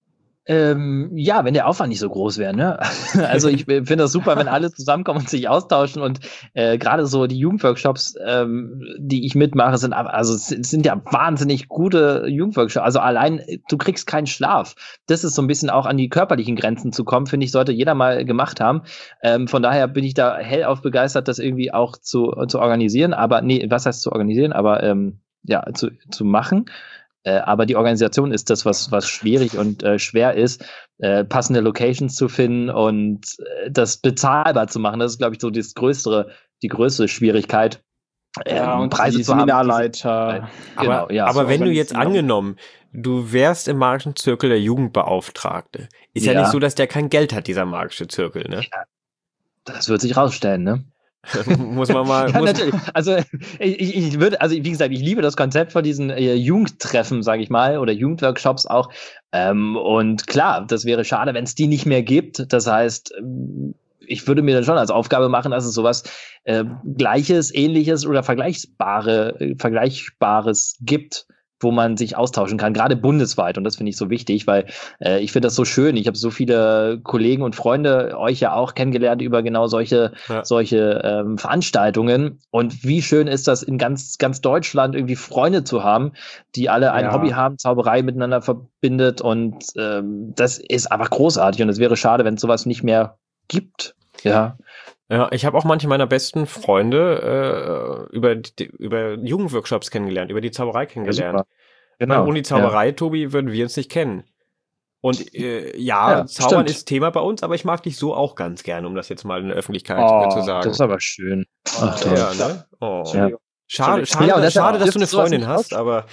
Ähm, ja, wenn der Aufwand nicht so groß wäre, ne? Also ich finde das super, wenn alle zusammenkommen und sich austauschen und äh, gerade so die Jugendworkshops, ähm, die ich mitmache, sind ab- also es sind sind ja wahnsinnig gute Jugendworkshops. Also allein du kriegst keinen Schlaf. Das ist so ein bisschen auch an die körperlichen Grenzen zu kommen, finde ich, sollte jeder mal gemacht haben. Ähm, von daher bin ich da hellauf begeistert, das irgendwie auch zu zu organisieren. Aber nee, was heißt zu organisieren? Aber ähm, ja, zu zu machen. Äh, aber die Organisation ist das, was, was schwierig und äh, schwer ist, äh, passende Locations zu finden und äh, das bezahlbar zu machen. Das ist, glaube ich, so das größere, die größte Schwierigkeit. Ja, ähm, und Preise die zu haben. Seminarleiter. Genau, aber ja. aber so wenn du jetzt organisieren. angenommen, du wärst im magischen Zirkel der Jugendbeauftragte, ist ja, Ja. nicht so, dass der kein Geld hat, dieser magische Zirkel, ne? Das wird sich rausstellen, ne? Muss man mal. Ja, muss, natürlich. Also ich, ich ich würde, also wie gesagt, ich liebe das Konzept von diesen äh, Jugendtreffen, sage ich mal, oder Jugendworkshops auch. Ähm, und klar, das wäre schade, wenn es die nicht mehr gibt. Das heißt, ähm, ich würde mir dann schon als Aufgabe machen, dass es sowas äh, Gleiches, Ähnliches oder Vergleichbare, äh, Vergleichbares gibt, wo man sich austauschen kann, gerade bundesweit. Und das finde ich so wichtig, weil äh, ich finde das so schön. Ich habe so viele Kollegen und Freunde, euch ja auch kennengelernt über genau solche, Ja. solche ähm, Veranstaltungen. Und wie schön ist das, in ganz, ganz Deutschland irgendwie Freunde zu haben, die alle ein Ja. Hobby haben, Zauberei miteinander verbindet. Und ähm, das ist einfach großartig. Und es wäre schade, wenn es sowas nicht mehr gibt. Ja. Ja, ich habe auch manche meiner besten Freunde äh, über, die, über Jugendworkshops kennengelernt, über die Zauberei kennengelernt. super. Weil Genau. ohne die Zauberei, Tobi, würden wir uns nicht kennen. Und äh, ja, Ja, Zaubern stimmt. ist Thema bei uns, aber ich mag dich so auch ganz gerne, um das jetzt mal in der Öffentlichkeit Oh, äh, zu Ja, sagen. das ist aber schön. Ach, toll. ja, ne? Oh. Ja. Schade, schade, Ja, und das- schade, dass du eine dürftest du sowas Freundin nicht hast, aber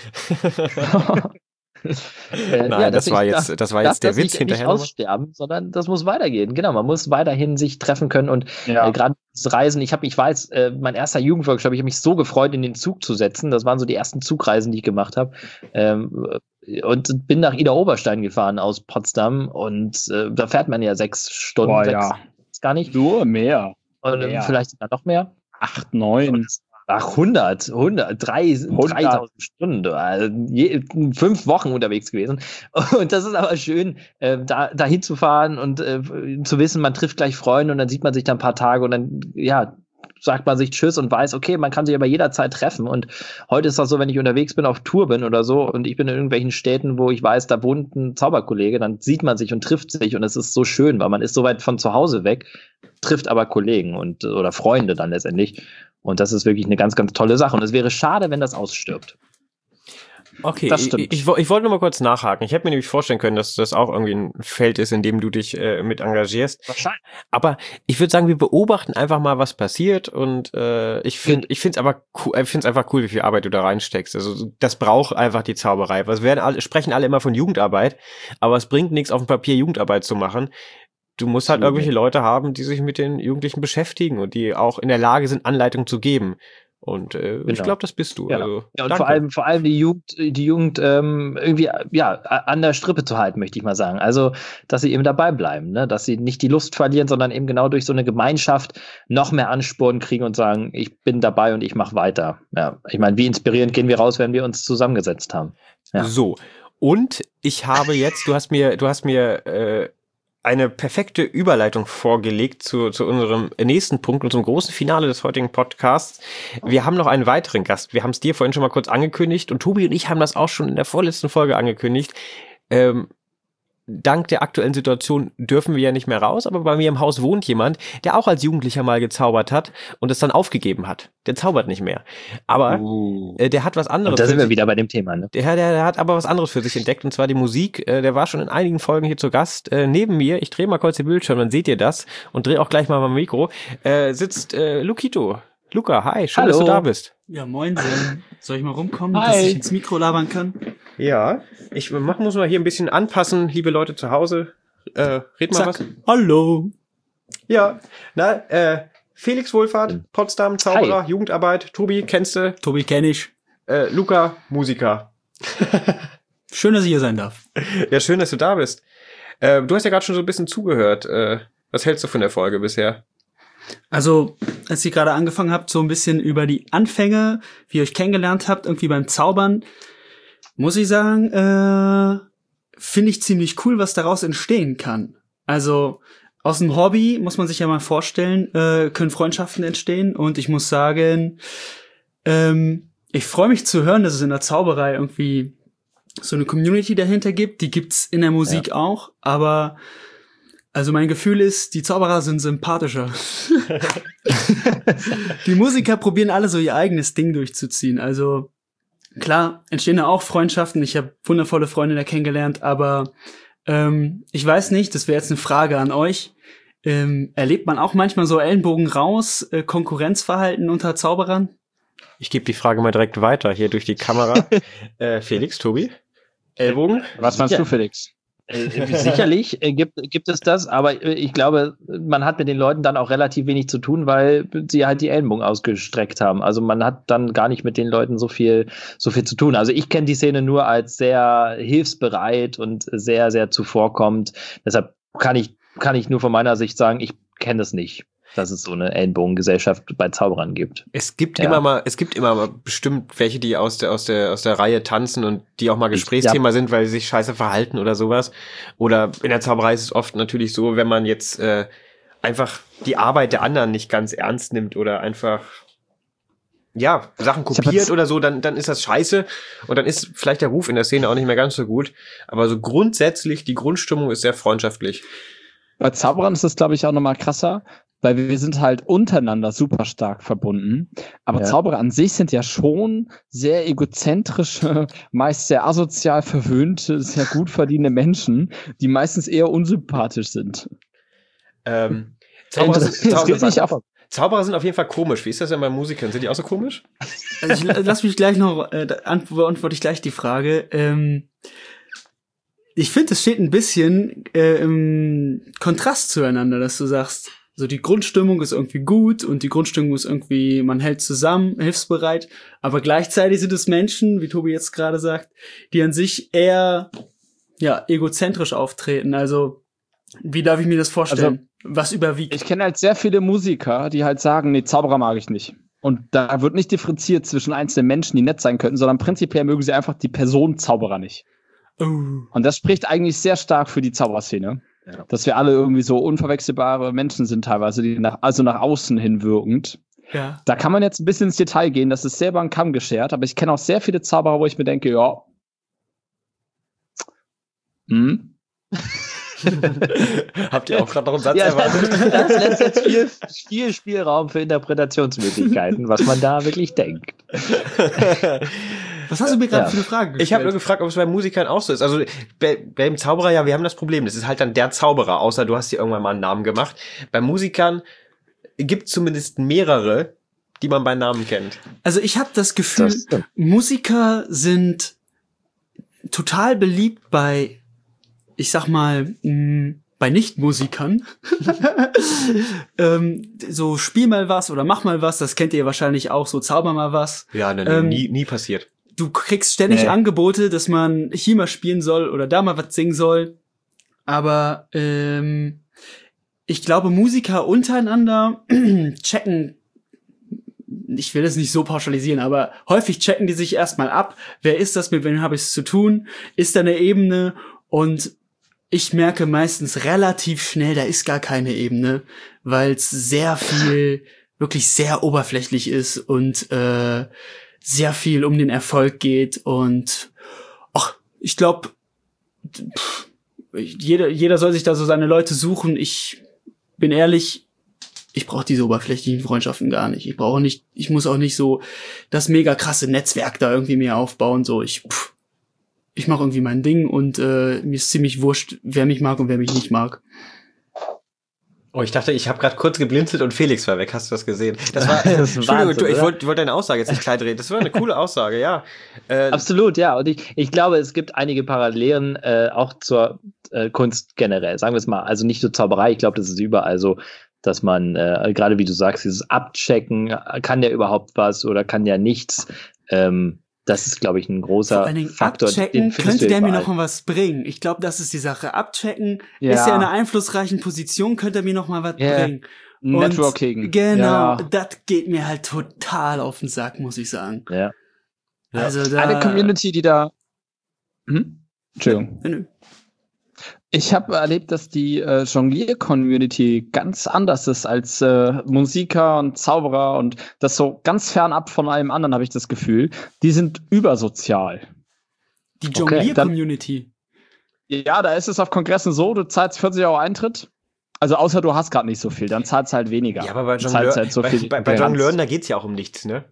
Äh, nein, ja, das dass war ich- jetzt, das war darf jetzt der das Witz nicht, hinterher. nicht nochmal. aussterben, sondern das muss weitergehen. Genau, man muss weiterhin sich treffen können und Ja. äh, gerade das Reisen. Ich habe, ich weiß, äh, mein erster Jugendworkshop, ich habe mich so gefreut, in den Zug zu setzen. Das waren so die ersten Zugreisen, die ich gemacht habe. Ähm, und bin nach Ida Oberstein gefahren aus Potsdam und äh, da fährt man ja sechs Stunden, Boah, sechs, ja. gar nicht. Nur mehr. Und äh, mehr. vielleicht sogar noch mehr. Acht, neun. Das Ach, hundert, hundert, drei, dreitausend Stunden, also je, fünf Wochen unterwegs gewesen. Und das ist aber schön, äh, da, da hinzufahren und äh, zu wissen, man trifft gleich Freunde und dann sieht man sich da ein paar Tage und dann, ja, sagt man sich Tschüss und weiß, okay, man kann sich aber jederzeit treffen. Und heute ist das so, wenn ich unterwegs bin, auf Tour bin oder so und ich bin in irgendwelchen Städten, wo ich weiß, da wohnt ein Zauberkollege, dann sieht man sich und trifft sich und es ist so schön, weil man ist so weit von zu Hause weg, trifft aber Kollegen und oder Freunde dann letztendlich. Und das ist wirklich eine ganz, ganz tolle Sache. Und es wäre schade, wenn das ausstirbt. Okay, das stimmt. Ich, ich, ich wollte nur mal kurz nachhaken. Ich hätte mir nämlich vorstellen können, dass das auch irgendwie ein Feld ist, in dem du dich äh, mit engagierst. Wahrscheinlich. Aber ich würde sagen, wir beobachten einfach mal, was passiert. Und äh, ich finde, ich finde es aber cool, ich finde es einfach cool, wie viel Arbeit du da reinsteckst. Also das braucht einfach die Zauberei. Wir werden alle, sprechen alle immer von Jugendarbeit, aber es bringt nichts, auf dem Papier Jugendarbeit zu machen. Du musst halt irgendwelche Leute haben, die sich mit den Jugendlichen beschäftigen und die auch in der Lage sind, Anleitung zu geben. Und äh, genau. Ich glaube, das bist du. Ja, also, ja und vor allem, vor allem die Jugend, die Jugend ähm, irgendwie ja an der Strippe zu halten, möchte ich mal sagen. Also, dass sie eben dabei bleiben, ne? Dass sie nicht die Lust verlieren, sondern eben genau durch so eine Gemeinschaft noch mehr Ansporn kriegen und sagen, ich bin dabei und ich mache weiter. Ja, ich meine, wie inspirierend gehen wir raus, wenn wir uns zusammengesetzt haben. Ja. So. Und ich habe jetzt, du hast mir, du hast mir äh, eine perfekte Überleitung vorgelegt zu, zu unserem nächsten Punkt und zum großen Finale des heutigen Podcasts. Wir haben noch einen weiteren Gast. Wir haben es dir vorhin schon mal kurz angekündigt und Tobi und ich haben das auch schon in der vorletzten Folge angekündigt. Ähm, dank der aktuellen Situation dürfen wir ja nicht mehr raus, aber bei mir im Haus wohnt jemand, der auch als Jugendlicher mal gezaubert hat und es dann aufgegeben hat. Der zaubert nicht mehr. Aber uh. äh, der hat was anderes. Und da sind wir wieder bei dem Thema, ne? Der, der, der hat aber was anderes für sich entdeckt, und zwar die Musik. Äh, der war schon in einigen Folgen hier zu Gast. Äh, neben mir, ich drehe mal kurz den Bildschirm, dann seht ihr das und drehe auch gleich mal mein Mikro, äh, sitzt äh, Lukito. Luca, hi, schön, Hallo. Dass du da bist. Ja, moin. Soll ich mal rumkommen, hi. dass ich ins Mikro labern kann? Ja, ich mach, muss mal hier ein bisschen anpassen, liebe Leute zu Hause. Äh, red mal Zack. was. Hallo. Ja, na, äh, Felix Wohlfahrt, Potsdam, Zauberer, Hi. Jugendarbeit. Tobi, kennst du? Tobi kenn ich. Äh, Luca, Musiker. Schön, dass ich hier sein darf. Ja, schön, dass du da bist. Äh, du hast ja gerade schon so ein bisschen zugehört. Äh, was hältst du von der Folge bisher? Also, als ihr gerade angefangen habt, so ein bisschen über die Anfänge, wie ihr euch kennengelernt habt, irgendwie beim Zaubern, muss ich sagen, äh, finde ich ziemlich cool, was daraus entstehen kann. Also, aus dem Hobby, muss man sich ja mal vorstellen, äh, können Freundschaften entstehen. Und ich muss sagen, ähm, ich freue mich zu hören, dass es in der Zauberei irgendwie so eine Community dahinter gibt. Die gibt's in der Musik ja. auch, aber also mein Gefühl ist, die Zauberer sind sympathischer. Die Musiker probieren alle so ihr eigenes Ding durchzuziehen. Also klar, entstehen da auch Freundschaften. Ich habe wundervolle Freunde da kennengelernt, aber ähm, ich weiß nicht, das wäre jetzt eine Frage an euch. Ähm, erlebt man auch manchmal so Ellenbogen raus, äh, Konkurrenzverhalten unter Zauberern? Ich gebe die Frage mal direkt weiter, hier durch die Kamera. äh, Felix, Tobi? Ellbogen? Was meinst ja. du, Felix? Äh, sicherlich äh, gibt, gibt es das, aber äh, ich glaube, man hat mit den Leuten dann auch relativ wenig zu tun, weil sie halt die Ellenbogen ausgestreckt haben. Also man hat dann gar nicht mit den Leuten so viel, so viel zu tun. Also ich kenne die Szene nur als sehr hilfsbereit und sehr, sehr zuvorkommend. Deshalb kann ich, kann ich nur von meiner Sicht sagen, ich kenne es nicht, dass es so eine Ellenbogengesellschaft bei Zauberern gibt. Es gibt ja. immer mal, es gibt immer mal bestimmt welche, die aus der, aus der, aus der Reihe tanzen und die auch mal Gesprächsthema ja. sind, weil sie sich scheiße verhalten oder sowas. Oder in der Zauberei ist es oft natürlich so, wenn man jetzt äh, einfach die Arbeit der anderen nicht ganz ernst nimmt oder einfach ja, Sachen kopiert oder so, dann, dann ist das scheiße und dann ist vielleicht der Ruf in der Szene auch nicht mehr ganz so gut. Aber so grundsätzlich, die Grundstimmung ist sehr freundschaftlich. Bei Zauberern ist das, glaube ich, auch nochmal krasser, weil wir sind halt untereinander super stark verbunden. Aber ja. Zauberer an sich sind ja schon sehr egozentrische, meist sehr asozial verwöhnte, sehr gut verdienende Menschen, die meistens eher unsympathisch sind. Ähm, Zauberer, sind, das gilt nicht ab. Zauberer sind auf jeden Fall komisch. Wie ist das denn bei Musikern? Sind die auch so komisch? Also ich, lass mich gleich noch, äh, beantworte ich gleich die Frage. Ähm, ich finde, es steht ein bisschen äh, im Kontrast zueinander, dass du sagst, so die Grundstimmung ist irgendwie gut und die Grundstimmung ist irgendwie, man hält zusammen, hilfsbereit, aber gleichzeitig sind es Menschen, wie Tobi jetzt gerade sagt, die an sich eher ja egozentrisch auftreten. Also wie darf ich mir das vorstellen? Also, was überwiegt? Ich kenne halt sehr viele Musiker, die halt sagen, nee, Zauberer mag ich nicht. Und da wird nicht differenziert zwischen einzelnen Menschen, die nett sein könnten, sondern prinzipiell mögen sie einfach die Person Zauberer nicht. Oh. Und das spricht eigentlich sehr stark für die Zauberszene. Ja. Dass wir alle irgendwie so unverwechselbare Menschen sind teilweise, die nach, also nach außen hin wirkend. Ja. Da kann man jetzt ein bisschen ins Detail gehen, das ist selber ein Kamm geschert, aber ich kenne auch sehr viele Zauberer, wo ich mir denke, ja. Hm? Habt ihr auch gerade noch einen Satz Ja, erwartet? das, das lässt jetzt viel, viel Spielraum für Interpretationsmöglichkeiten, was man da wirklich denkt. Was hast du mir gerade Ja. für eine Frage gestellt? Ich habe nur gefragt, ob es bei Musikern auch so ist. Also bei, beim Zauberer, ja, wir haben das Problem. Das ist halt dann der Zauberer, außer du hast dir irgendwann mal einen Namen gemacht. Bei Musikern gibt es zumindest mehrere, die man bei Namen kennt. Also ich habe das Gefühl, Das stimmt. Musiker sind total beliebt bei, ich sag mal, mh, bei Nichtmusikern. ähm, so spiel mal was oder mach mal was, das kennt ihr wahrscheinlich auch, so zauber mal was. Ja, ne, Ähm, nie, nie passiert. Du kriegst ständig Nee. Angebote, dass man hier mal spielen soll oder da mal was singen soll. Aber ähm, ich glaube, Musiker untereinander checken, ich will es nicht so pauschalisieren, aber häufig checken die sich erstmal ab. Wer ist das, mit wem habe ich es zu tun? Ist da eine Ebene? Und ich merke meistens relativ schnell, da ist gar keine Ebene, weil es sehr viel, wirklich sehr oberflächlich ist und äh, sehr viel um den Erfolg geht. Und ach, ich glaube, jeder, jeder soll sich da so seine Leute suchen. Ich bin ehrlich, ich brauche diese oberflächlichen Freundschaften gar nicht. Ich brauche nicht, ich muss auch nicht so das mega krasse Netzwerk da irgendwie mir aufbauen. So, ich, pff, ich mache irgendwie mein Ding und äh, mir ist ziemlich wurscht, wer mich mag und wer mich nicht mag. Oh, ich dachte, ich habe gerade kurz geblinzelt und Felix war weg. Hast du das gesehen? Das war, Das ist Entschuldigung, Wahnsinn, du, ich oder? wollte wollt deine Aussage jetzt nicht klein drehen. Das war eine coole Aussage, ja. Äh, Absolut, ja. Und ich, ich glaube, es gibt einige Parallelen äh, auch zur äh, Kunst generell. Sagen wir es mal, also nicht zur Zauberei. Ich glaube, das ist überall so, dass man, äh, gerade wie du sagst, dieses Abchecken, kann der überhaupt was oder kann der nichts. Ähm, das ist, glaube ich, ein großer Vor allen Dingen Faktor. abchecken, den findest könnte du der mir überall. noch mal was bringen. Ich glaube, das ist die Sache. Abchecken, Ja. ist er in einer einflussreichen Position, könnte er mir noch mal was Ja. bringen. Networking. Und genau, Ja. das geht mir halt total auf den Sack, muss ich sagen. Ja. Ja. Also da, Eine Community, die da. Hm? Entschuldigung. Nö. Ich habe erlebt, dass die äh, Jonglier-Community ganz anders ist als äh, Musiker und Zauberer und das so ganz fernab von allem anderen, habe ich das Gefühl. Die sind übersozial. Die Okay, Jonglier-Community. Ja, da ist es auf Kongressen so, du zahlst vierzig Euro Eintritt. Also außer du hast gerade nicht so viel, dann zahlst halt weniger. ja, aber bei Du zahlst Jongleur, halt so bei, viel bei, bei Geld. Jongleuren, da geht's ja auch um nichts, ne?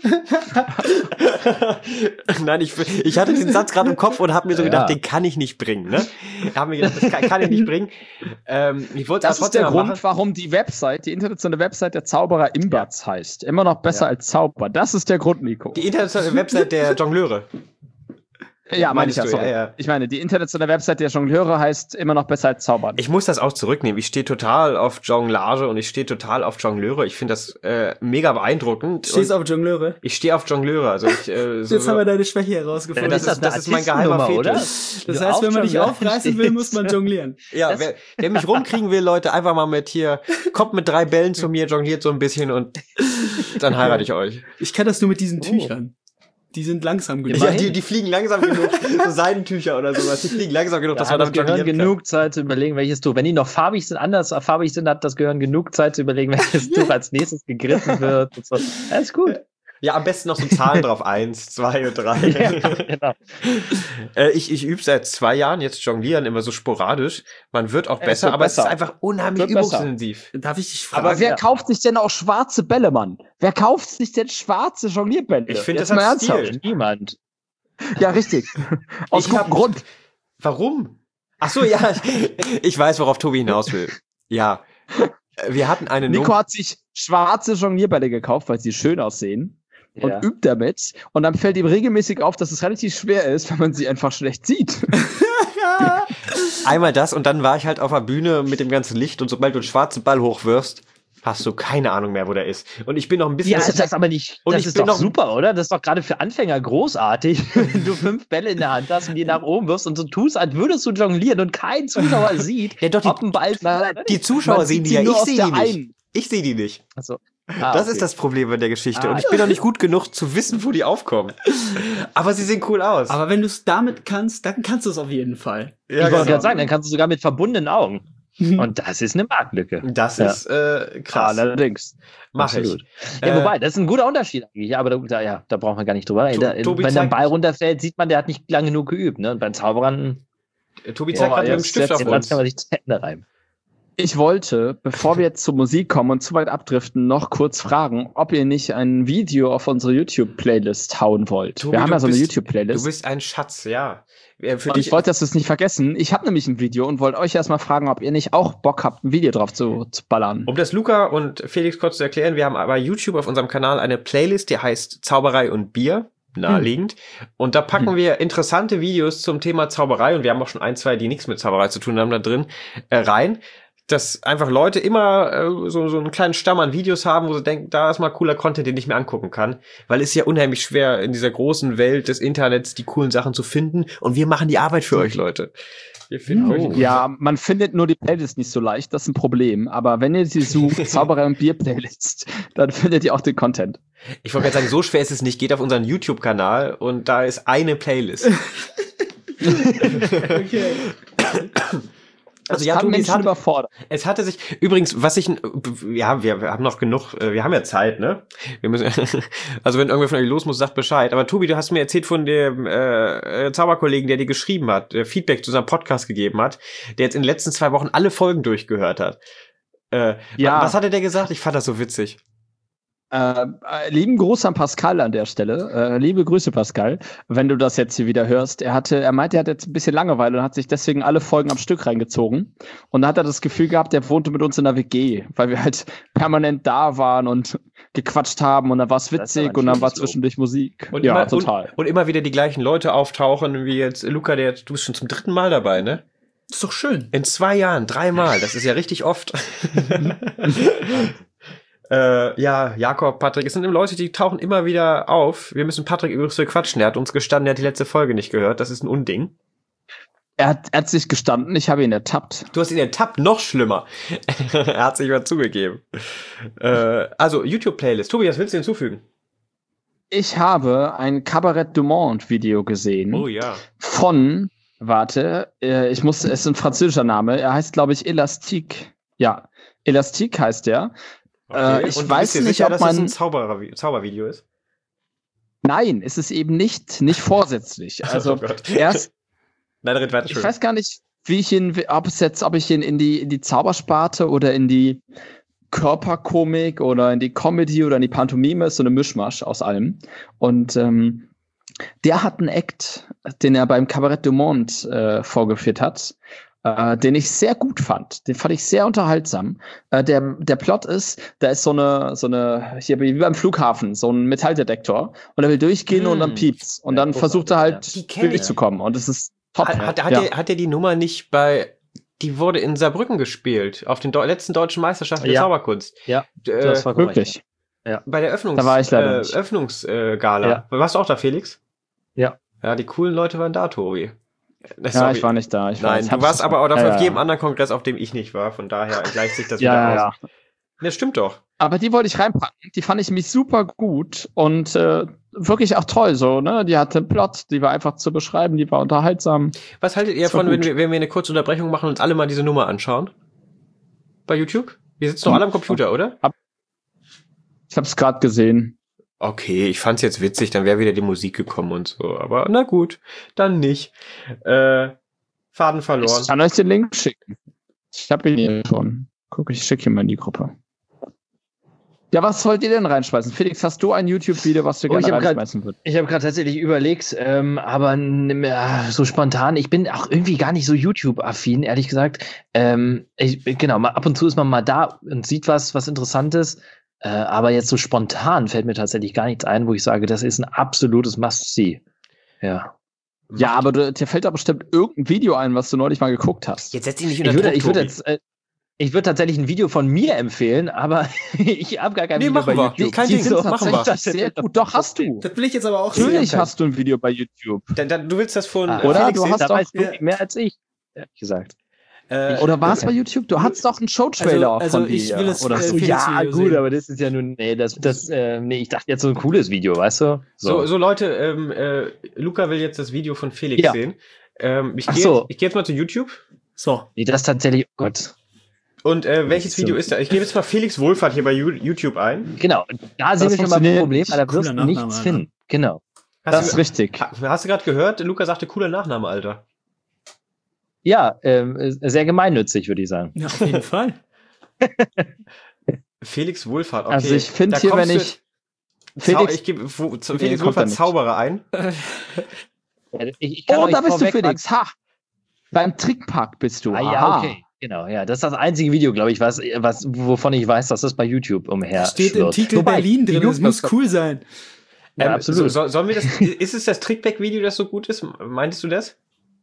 Nein, ich, ich hatte den Satz gerade im Kopf und habe mir so Ja. gedacht, den kann ich nicht bringen, ne? Hab mir gedacht, das kann, kann ich nicht bringen. Ähm, ich wollte Das aber ist der trotzdem mal Grund, machen. warum die Website, die internationale Website der Zauberer Imbatz heißt. Immer noch besser Ja. als Zauber. Das ist der Grund, Nico. Die internationale Website der Jongleure. Ja, meine ich Meinst ja, du, sorry. ja, ja. Ich meine, die internationale Website der Jongleure heißt immer noch besser als Zaubern. Ich muss das auch zurücknehmen. Ich stehe total auf Jonglage und ich stehe total auf Jongleure. Ich finde das äh, mega beeindruckend. Stehst Und auf Jongleure? ich stehe auf Jongleure. Also ich, äh, so, Jetzt haben wir deine Schwäche herausgefunden. das, ist, das ist mein geheimer Artistennummer, oder? Fetisch. Das Du heißt, wenn man dich Jongleur aufreißen will, muss man jonglieren. Ja, Das- wer, wer mich rumkriegen will, Leute, einfach mal mit hier, kommt mit drei Bällen zu mir, jongliert so ein bisschen und dann heirate ich euch. Ich kann das nur mit diesen Oh. Tüchern. Die sind langsam genug. Ja, die, die fliegen langsam genug, so Seidentücher oder sowas, die fliegen langsam genug, dass Da man hat das damit Gehirn jonglieren kann. genug Zeit zu überlegen, welches Tuch. Wenn die noch farbig sind, anders farbig sind, hat das Gehirn genug Zeit zu überlegen, welches Tuch als nächstes gegriffen wird. Und so. Alles gut. Ja, am besten noch so Zahlen drauf, eins, zwei und drei. Ja, genau. äh, ich ich übe seit zwei Jahren jetzt Jonglieren, immer so sporadisch. Man wird auch Es besser, wird aber besser. es ist einfach unheimlich Wird besser. übungsintensiv. Darf ich dich fragen? Aber wer ja. kauft sich denn auch schwarze Bälle, Mann? Wer kauft sich denn schwarze Jonglierbälle? Ich finde, Jetzt das mal hat Stil. ernsthaft. Niemand. Ja, richtig. Aus Ich gutem hab- Grund. Warum? Ach so, ja, ich, ich weiß, worauf Tobi hinaus will. Ja, äh, wir hatten eine Nico Nummer. hat sich schwarze Jonglierbälle gekauft, weil sie schön aussehen. Und Ja. übt damit. Und dann fällt ihm regelmäßig auf, dass es relativ schwer ist, wenn man sie einfach schlecht sieht. Einmal das und dann war ich halt auf der Bühne mit dem ganzen Licht und sobald du einen schwarzenAll hochwirfst, hast du keine Ahnung mehr, wo der ist. Und ich bin noch ein bisschen... Ja, das ist aber nicht. Und das ich ist bin doch noch- super, oder? Das ist doch gerade für Anfänger großartig, wenn du fünf Bälle in der Hand hast und die nach oben wirfst und so tust, als würdest du jonglieren und kein Zuschauer sieht, Ja, doch, die- ob ein Ball. die Zuschauer Man sehen sieht die ja, sie nur ich aus sehe der die nicht. einen. Ich sehe die nicht. Also, Ah, das okay. ist das Problem bei der Geschichte. Ah. Und ich bin noch nicht gut genug zu wissen, wo die aufkommen. Aber sie sehen cool aus. Aber wenn du es damit kannst, dann kannst du es auf jeden Fall. Ich wollte gerade sagen, dann kannst du sogar mit verbundenen Augen. Und das ist eine Marktlücke. Das Ja. ist äh, krass. Allerdings. Mach ich. Absolut. Ja, Äh, wobei, das ist ein guter Unterschied eigentlich. Ja, aber da, da, ja, da brauchen wir gar nicht drüber reden. To- Da- Tobi Wenn der zeigt- Ball runterfällt, sieht man, der hat nicht lange genug geübt. Ne? Und beim Zauberern, Tobi zeigt gerade mit dem jetzt- Stift auf den uns. kann man sich zu Ende reiben. Ich wollte, bevor wir jetzt zur Musik kommen und zu weit abdriften, noch kurz fragen, ob ihr nicht ein Video auf unsere YouTube-Playlist hauen wollt. Tobi, wir haben du ja so eine bist- YouTube-Playlist. Du bist ein Schatz, ja. Äh, Für Und dich, ich wollte, dass wir es nicht vergessen. Ich habe nämlich ein Video und wollte euch erstmal fragen, ob ihr nicht auch Bock habt, ein Video drauf zu, zu ballern. um das Luca und Felix kurz zu erklären, wir haben bei YouTube auf unserem Kanal eine Playlist, die heißt Zauberei und Bier. Naheliegend. Und da packen wir interessante Videos zum Thema Zauberei, und wir haben auch schon ein, zwei, die nichts mit Zauberei zu tun haben, da drin, äh, rein. Dass einfach Leute immer äh, so, so einen kleinen Stamm an Videos haben, wo sie denken, da ist mal cooler Content, den ich mir angucken kann. Weil es ist ja unheimlich schwer, in dieser großen Welt des Internets die coolen Sachen zu finden. Und wir machen die Arbeit für euch, Leute. Wir finden Oh. euch. Ja, man findet nur die Playlist nicht so leicht, das ist ein Problem. Aber wenn ihr sie sucht, Zauberei und Bier Playlist, dann findet ihr auch den Content. Ich wollte gerade sagen, so schwer ist es nicht. Geht auf unseren YouTube-Kanal und da ist eine Playlist. Okay. Das Also ja, kann Tobi, es Menschen hat, überfordern. es hatte sich, übrigens, was ich, ja, wir, wir haben noch genug, äh, wir haben ja Zeit, ne? Wir müssen, also wenn irgendwer von euch los muss, sagt Bescheid. Aber Tobi, du hast mir erzählt von dem äh, Zauberkollegen, der dir geschrieben hat, der Feedback zu unserem Podcast gegeben hat, der jetzt in den letzten zwei Wochen alle Folgen durchgehört hat. Äh, Ja. Was hatte der gesagt? Ich fand das so witzig. Äh, äh, lieben Gruß an Pascal an der Stelle. Äh, liebe Grüße, Pascal, wenn du das jetzt hier wieder hörst. Er hatte, er meinte, er hat jetzt ein bisschen Langeweile und hat sich deswegen alle Folgen am Stück reingezogen. Und da hat er das Gefühl gehabt, er wohnte mit uns in der W G, weil wir halt permanent da waren und gequatscht haben und dann war es Das ist witzig aber ein und dann war schönes Lob. zwischendurch Musik. Und ja, immer, total. Und, und immer wieder die gleichen Leute auftauchen, wie jetzt Luca, der, du bist schon zum dritten Mal dabei, ne? Ist doch schön. In zwei Jahren, dreimal, das ist ja richtig oft. äh, ja, Jakob, Patrick, es sind Leute, die tauchen immer wieder auf. Wir müssen Patrick übrigens für quatschen, er hat uns gestanden, er hat die letzte Folge nicht gehört, das ist ein Unding. Er hat, er hat sich gestanden, ich habe ihn ertappt. Du hast ihn ertappt, noch schlimmer. Er hat sich mal zugegeben. Äh, also, YouTube-Playlist. Tobi, was willst du hinzufügen? Ich habe ein Cabaret du Monde Video gesehen. Oh ja. Von, warte, äh, ich muss, es ist ein französischer Name. Er heißt, glaube ich, Elastique. Ja, Elastique heißt er. Äh, ich Und du weiß bist dir nicht, sicher, ob dass man. das ein Zauberer, Zaubervideo ist? Nein, es ist eben nicht, nicht vorsätzlich. Also, Oh Gott. erst, Nein, red weiter. ich weiß gar nicht, wie ich ihn, ob es jetzt, ob ich ihn in die, in die Zaubersparte oder in die Körperkomik oder in die Comedy oder in die Pantomime ist, so eine Mischmasch aus allem. Und ähm, der hat einen Act, den er beim Cabaret du Monde äh, vorgeführt hat, äh, den ich sehr gut fand. Den fand ich sehr unterhaltsam. Äh, der, der Plot ist, da ist so eine, so eine, hier wie beim Flughafen, so ein Metalldetektor und er will durchgehen Hm. und dann piept's. Und Ja, dann guck versucht mal, er ja. halt Die kenn ich. durchzukommen. Und es ist top. Hat, hat, hat, ja. der, hat der die Nummer nicht bei, die wurde in Saarbrücken gespielt, auf den Deu- letzten deutschen Meisterschaften der Ja. Zauberkunst. Ja, Äh, das war korrekt. Wirklich. bei der Öffnungs Da war ich leider äh, nicht. Öffnungsgala. Ja. Warst du auch da, Felix? Ja. Ja, die coolen Leute waren da, Tobi. Äh, Ja, sorry. ich war nicht da. Ich war Nein, ich du hab's- warst aber auch dafür ja, auf ja. jedem anderen Kongress, auf dem ich nicht war. Von daher gleicht sich das Ja, wieder ja, ja. aus. Das stimmt doch. Aber die wollte ich reinpacken. Die fand ich mich super gut und äh, wirklich auch toll. So, ne? Die hatte einen Plot, die war einfach zu beschreiben, die war unterhaltsam. Was haltet ihr Das war davon, wenn gut. wir, wenn wir eine kurze Unterbrechung machen und uns alle mal diese Nummer anschauen? Bei YouTube? Wir sitzen doch alle am Computer, oder? Ich habe es gerade gesehen. Okay, ich fand's jetzt witzig, dann wäre wieder die Musik gekommen und so. Aber na gut, dann nicht. Äh, Faden verloren. Ich kann euch den Link schicken. Ich habe ihn hier schon. Guck, ich schicke ihn mal in die Gruppe. Ja, was wollt ihr denn reinschmeißen? Felix, hast du ein YouTube-Video, was du Oh, ich gerne hab grad- reinschmeißen würdest? Ich habe gerade tatsächlich überlegt, ähm, aber n- äh, so spontan, ich bin auch irgendwie gar nicht so YouTube-affin, ehrlich gesagt. Ähm, ich, genau, mal, ab und zu ist man mal da und sieht was, was Interessantes, äh, aber jetzt so spontan fällt mir tatsächlich gar nichts ein, wo ich sage, das ist ein absolutes Must-See. Ja. Ja, aber du, dir fällt da bestimmt irgendein Video ein, was du neulich mal geguckt hast. Jetzt setz dich nicht Ich unter würde, Druck, ich würde Tobi. jetzt, äh, ich würde tatsächlich ein Video von mir empfehlen, aber ich habe gar kein Nee, Video machen bei wir. YouTube. Kein Die Ding, sind machen wir. tatsächlich sehr gut. Doch, hast du. Das will ich jetzt aber auch Natürlich sehen. hast du ein Video bei YouTube. Dann, dann, du willst das von Ah, äh, oder? Felix Du sehen? hast da doch- weißt du mehr als ich, ehrlich gesagt. Äh, Oder war es bei YouTube? Du hattest doch einen Showtrailer Also- also von ich dir. will es, oder äh, so. Felix Ja, Video gut, sehen. aber das ist ja nun, nee, das, das, äh, nee, ich dachte jetzt so ein cooles Video, weißt du? so, so Leute, ähm, äh, Luca will jetzt das Video von Felix Ja. sehen. Ähm, ich Ach gehe so. jetzt, ich geh jetzt mal zu YouTube. So. Nee, das tatsächlich, oh Gott. Und äh, welches So. Video ist da? Ich gebe jetzt mal Felix Wohlfahrt hier bei Ju- YouTube ein. Genau, da sehen wir schon mal ein funktioniert Problem, weil da Cooler wirst du Nachname, nichts Alter. finden. Genau. Hast Das du, ist richtig. ha- hast du gerade gehört? Luca sagte cooler Nachname, Alter. Ja, ähm, sehr gemeinnützig, würde ich sagen. Ja, auf jeden Fall. Felix Wohlfahrt, okay. Also ich finde Da hier, kommst wenn du- ich Zau Felix, ich gebe wo- zu Nee, Felix kommt da Wohlfahrt nicht. Zauberer ein. Ich, ich kann oh, euch da bist du vorweg Felix. Ha! Beim Trickpark bist du. Ah, ja, Aha. okay. Genau, ja. Das ist das einzige Video, glaube ich, was, was, wovon ich weiß, dass das bei YouTube umher Steht im schwirrt. Titel Wobei, Berlin die drin, das Jungs- muss cool sein. Ja, Ähm, absolut. So, sollen wir das, ist es das Trickback-Video, das so gut ist? Meintest du das?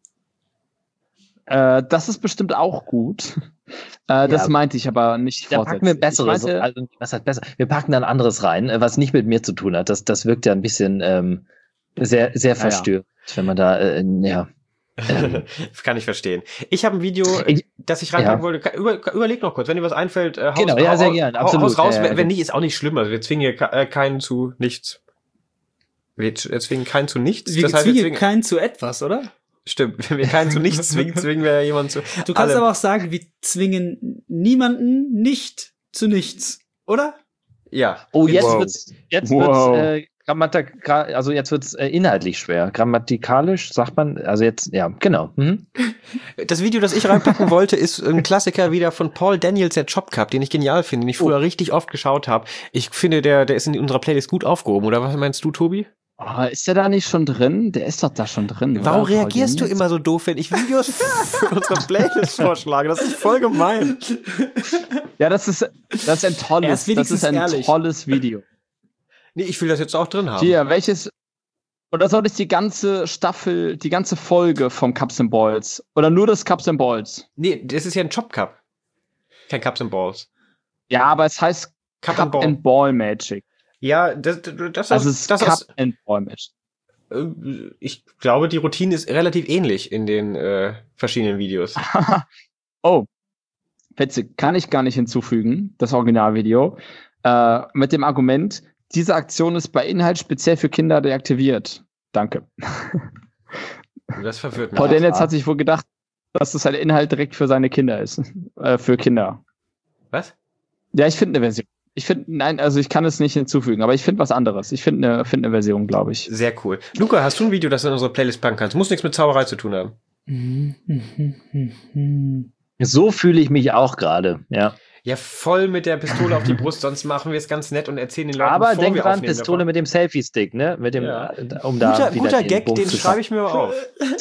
Äh, das ist bestimmt auch gut. Äh, das Ja. meinte ich aber nicht Da packen wir vorsätzlich. besseres, Ich meinte, also, was heißt besser? Wir packen dann anderes rein, äh, was nicht mit mir zu tun hat. Das, das wirkt ja ein bisschen ähm, sehr, sehr ja. verstörend, wenn man da, äh, ja. Das kann ich verstehen. Ich habe ein Video, Ich- das ich reinpacken ja. wollte. Über, überleg noch kurz, wenn dir was einfällt. Äh, haus, Genau, ja, hau- sehr hau- gern, hau- absolut. Haus raus, Ja, ja, wenn, wenn nicht, ist auch nicht schlimm. Also wir zwingen hier ke- äh, keinen zu nichts. Wir z- zwingen keinen zu nichts. Wir das heißt, wir zwingen zwingen, keinen zu etwas, oder? stimmt, wenn wir keinen zu nichts zwingen, zwingen wir ja jemanden zu. Du kannst allem. aber auch sagen, wir zwingen niemanden nicht zu nichts, oder? Ja. Oh, jetzt Wow. wird's, jetzt Wow. wird's, äh, Grammatik, gra- also jetzt wird's äh, inhaltlich schwer. Grammatikalisch sagt man, also jetzt, ja, genau. Mhm. Das Video, das ich reinpacken wollte, ist ein Klassiker wieder von Paul Daniels, der Job Cup, den ich genial finde, den ich früher richtig oft geschaut habe. Ich finde, der, der ist in unserer Playlist gut aufgehoben, oder was meinst du, Tobi? oh, ist der da nicht schon drin? Der ist doch da schon drin. Warum oder? reagierst du Paul immer so doof, wenn ich Videos für unsere Playlist vorschlage? Das ist voll gemein. Daniels? Ja, das ist, das ist ein Er tolles, ist das wenigstens ist ein ehrlich. tolles Video. Nee, ich will das jetzt auch drin haben. Hier, welches, oder soll ich die ganze Staffel, die ganze Folge vom Cups and Balls? Oder nur das Cups and Balls? Nee, das ist ja ein Job Cup. Kein Cups and Balls. Ja, aber es heißt Cup Cup, and Ball. and Ball Magic. Ja, das, das, das, Also aus- es ist das Cup aus, and Ball Magic. äh, ich glaube, die Routine ist relativ ähnlich in den äh, verschiedenen Videos. Oh, witzig, kann ich gar nicht hinzufügen, das Originalvideo, äh, mit dem Argument, diese Aktion ist bei Inhalt speziell für Kinder deaktiviert. Danke. Das verwirrt mich. Paul Daniels hat sich wohl gedacht, dass das ein Inhalt direkt für seine Kinder ist. Äh, für Kinder. Was? Ja, ich finde eine Version. Ich finde, nein, also ich kann es nicht hinzufügen, aber ich finde was anderes. Ich finde eine, finde eine Version, glaube ich. Sehr cool. Luca, hast du ein Video, das du in unsere Playlist packen kannst? Muss nichts mit Zauberei zu tun haben. So fühle ich mich auch gerade, ja. Ja, voll mit der Pistole auf die Brust, sonst machen wir es ganz nett und erzählen den Leuten, Aber bevor denk wir dran, aufnehmen, Pistole davon. mit dem Selfie-Stick, ne? Mit dem, Ja. äh, um da Guter, wieder guter den Gag, Bogen den zu schreibe ich mir mal auf.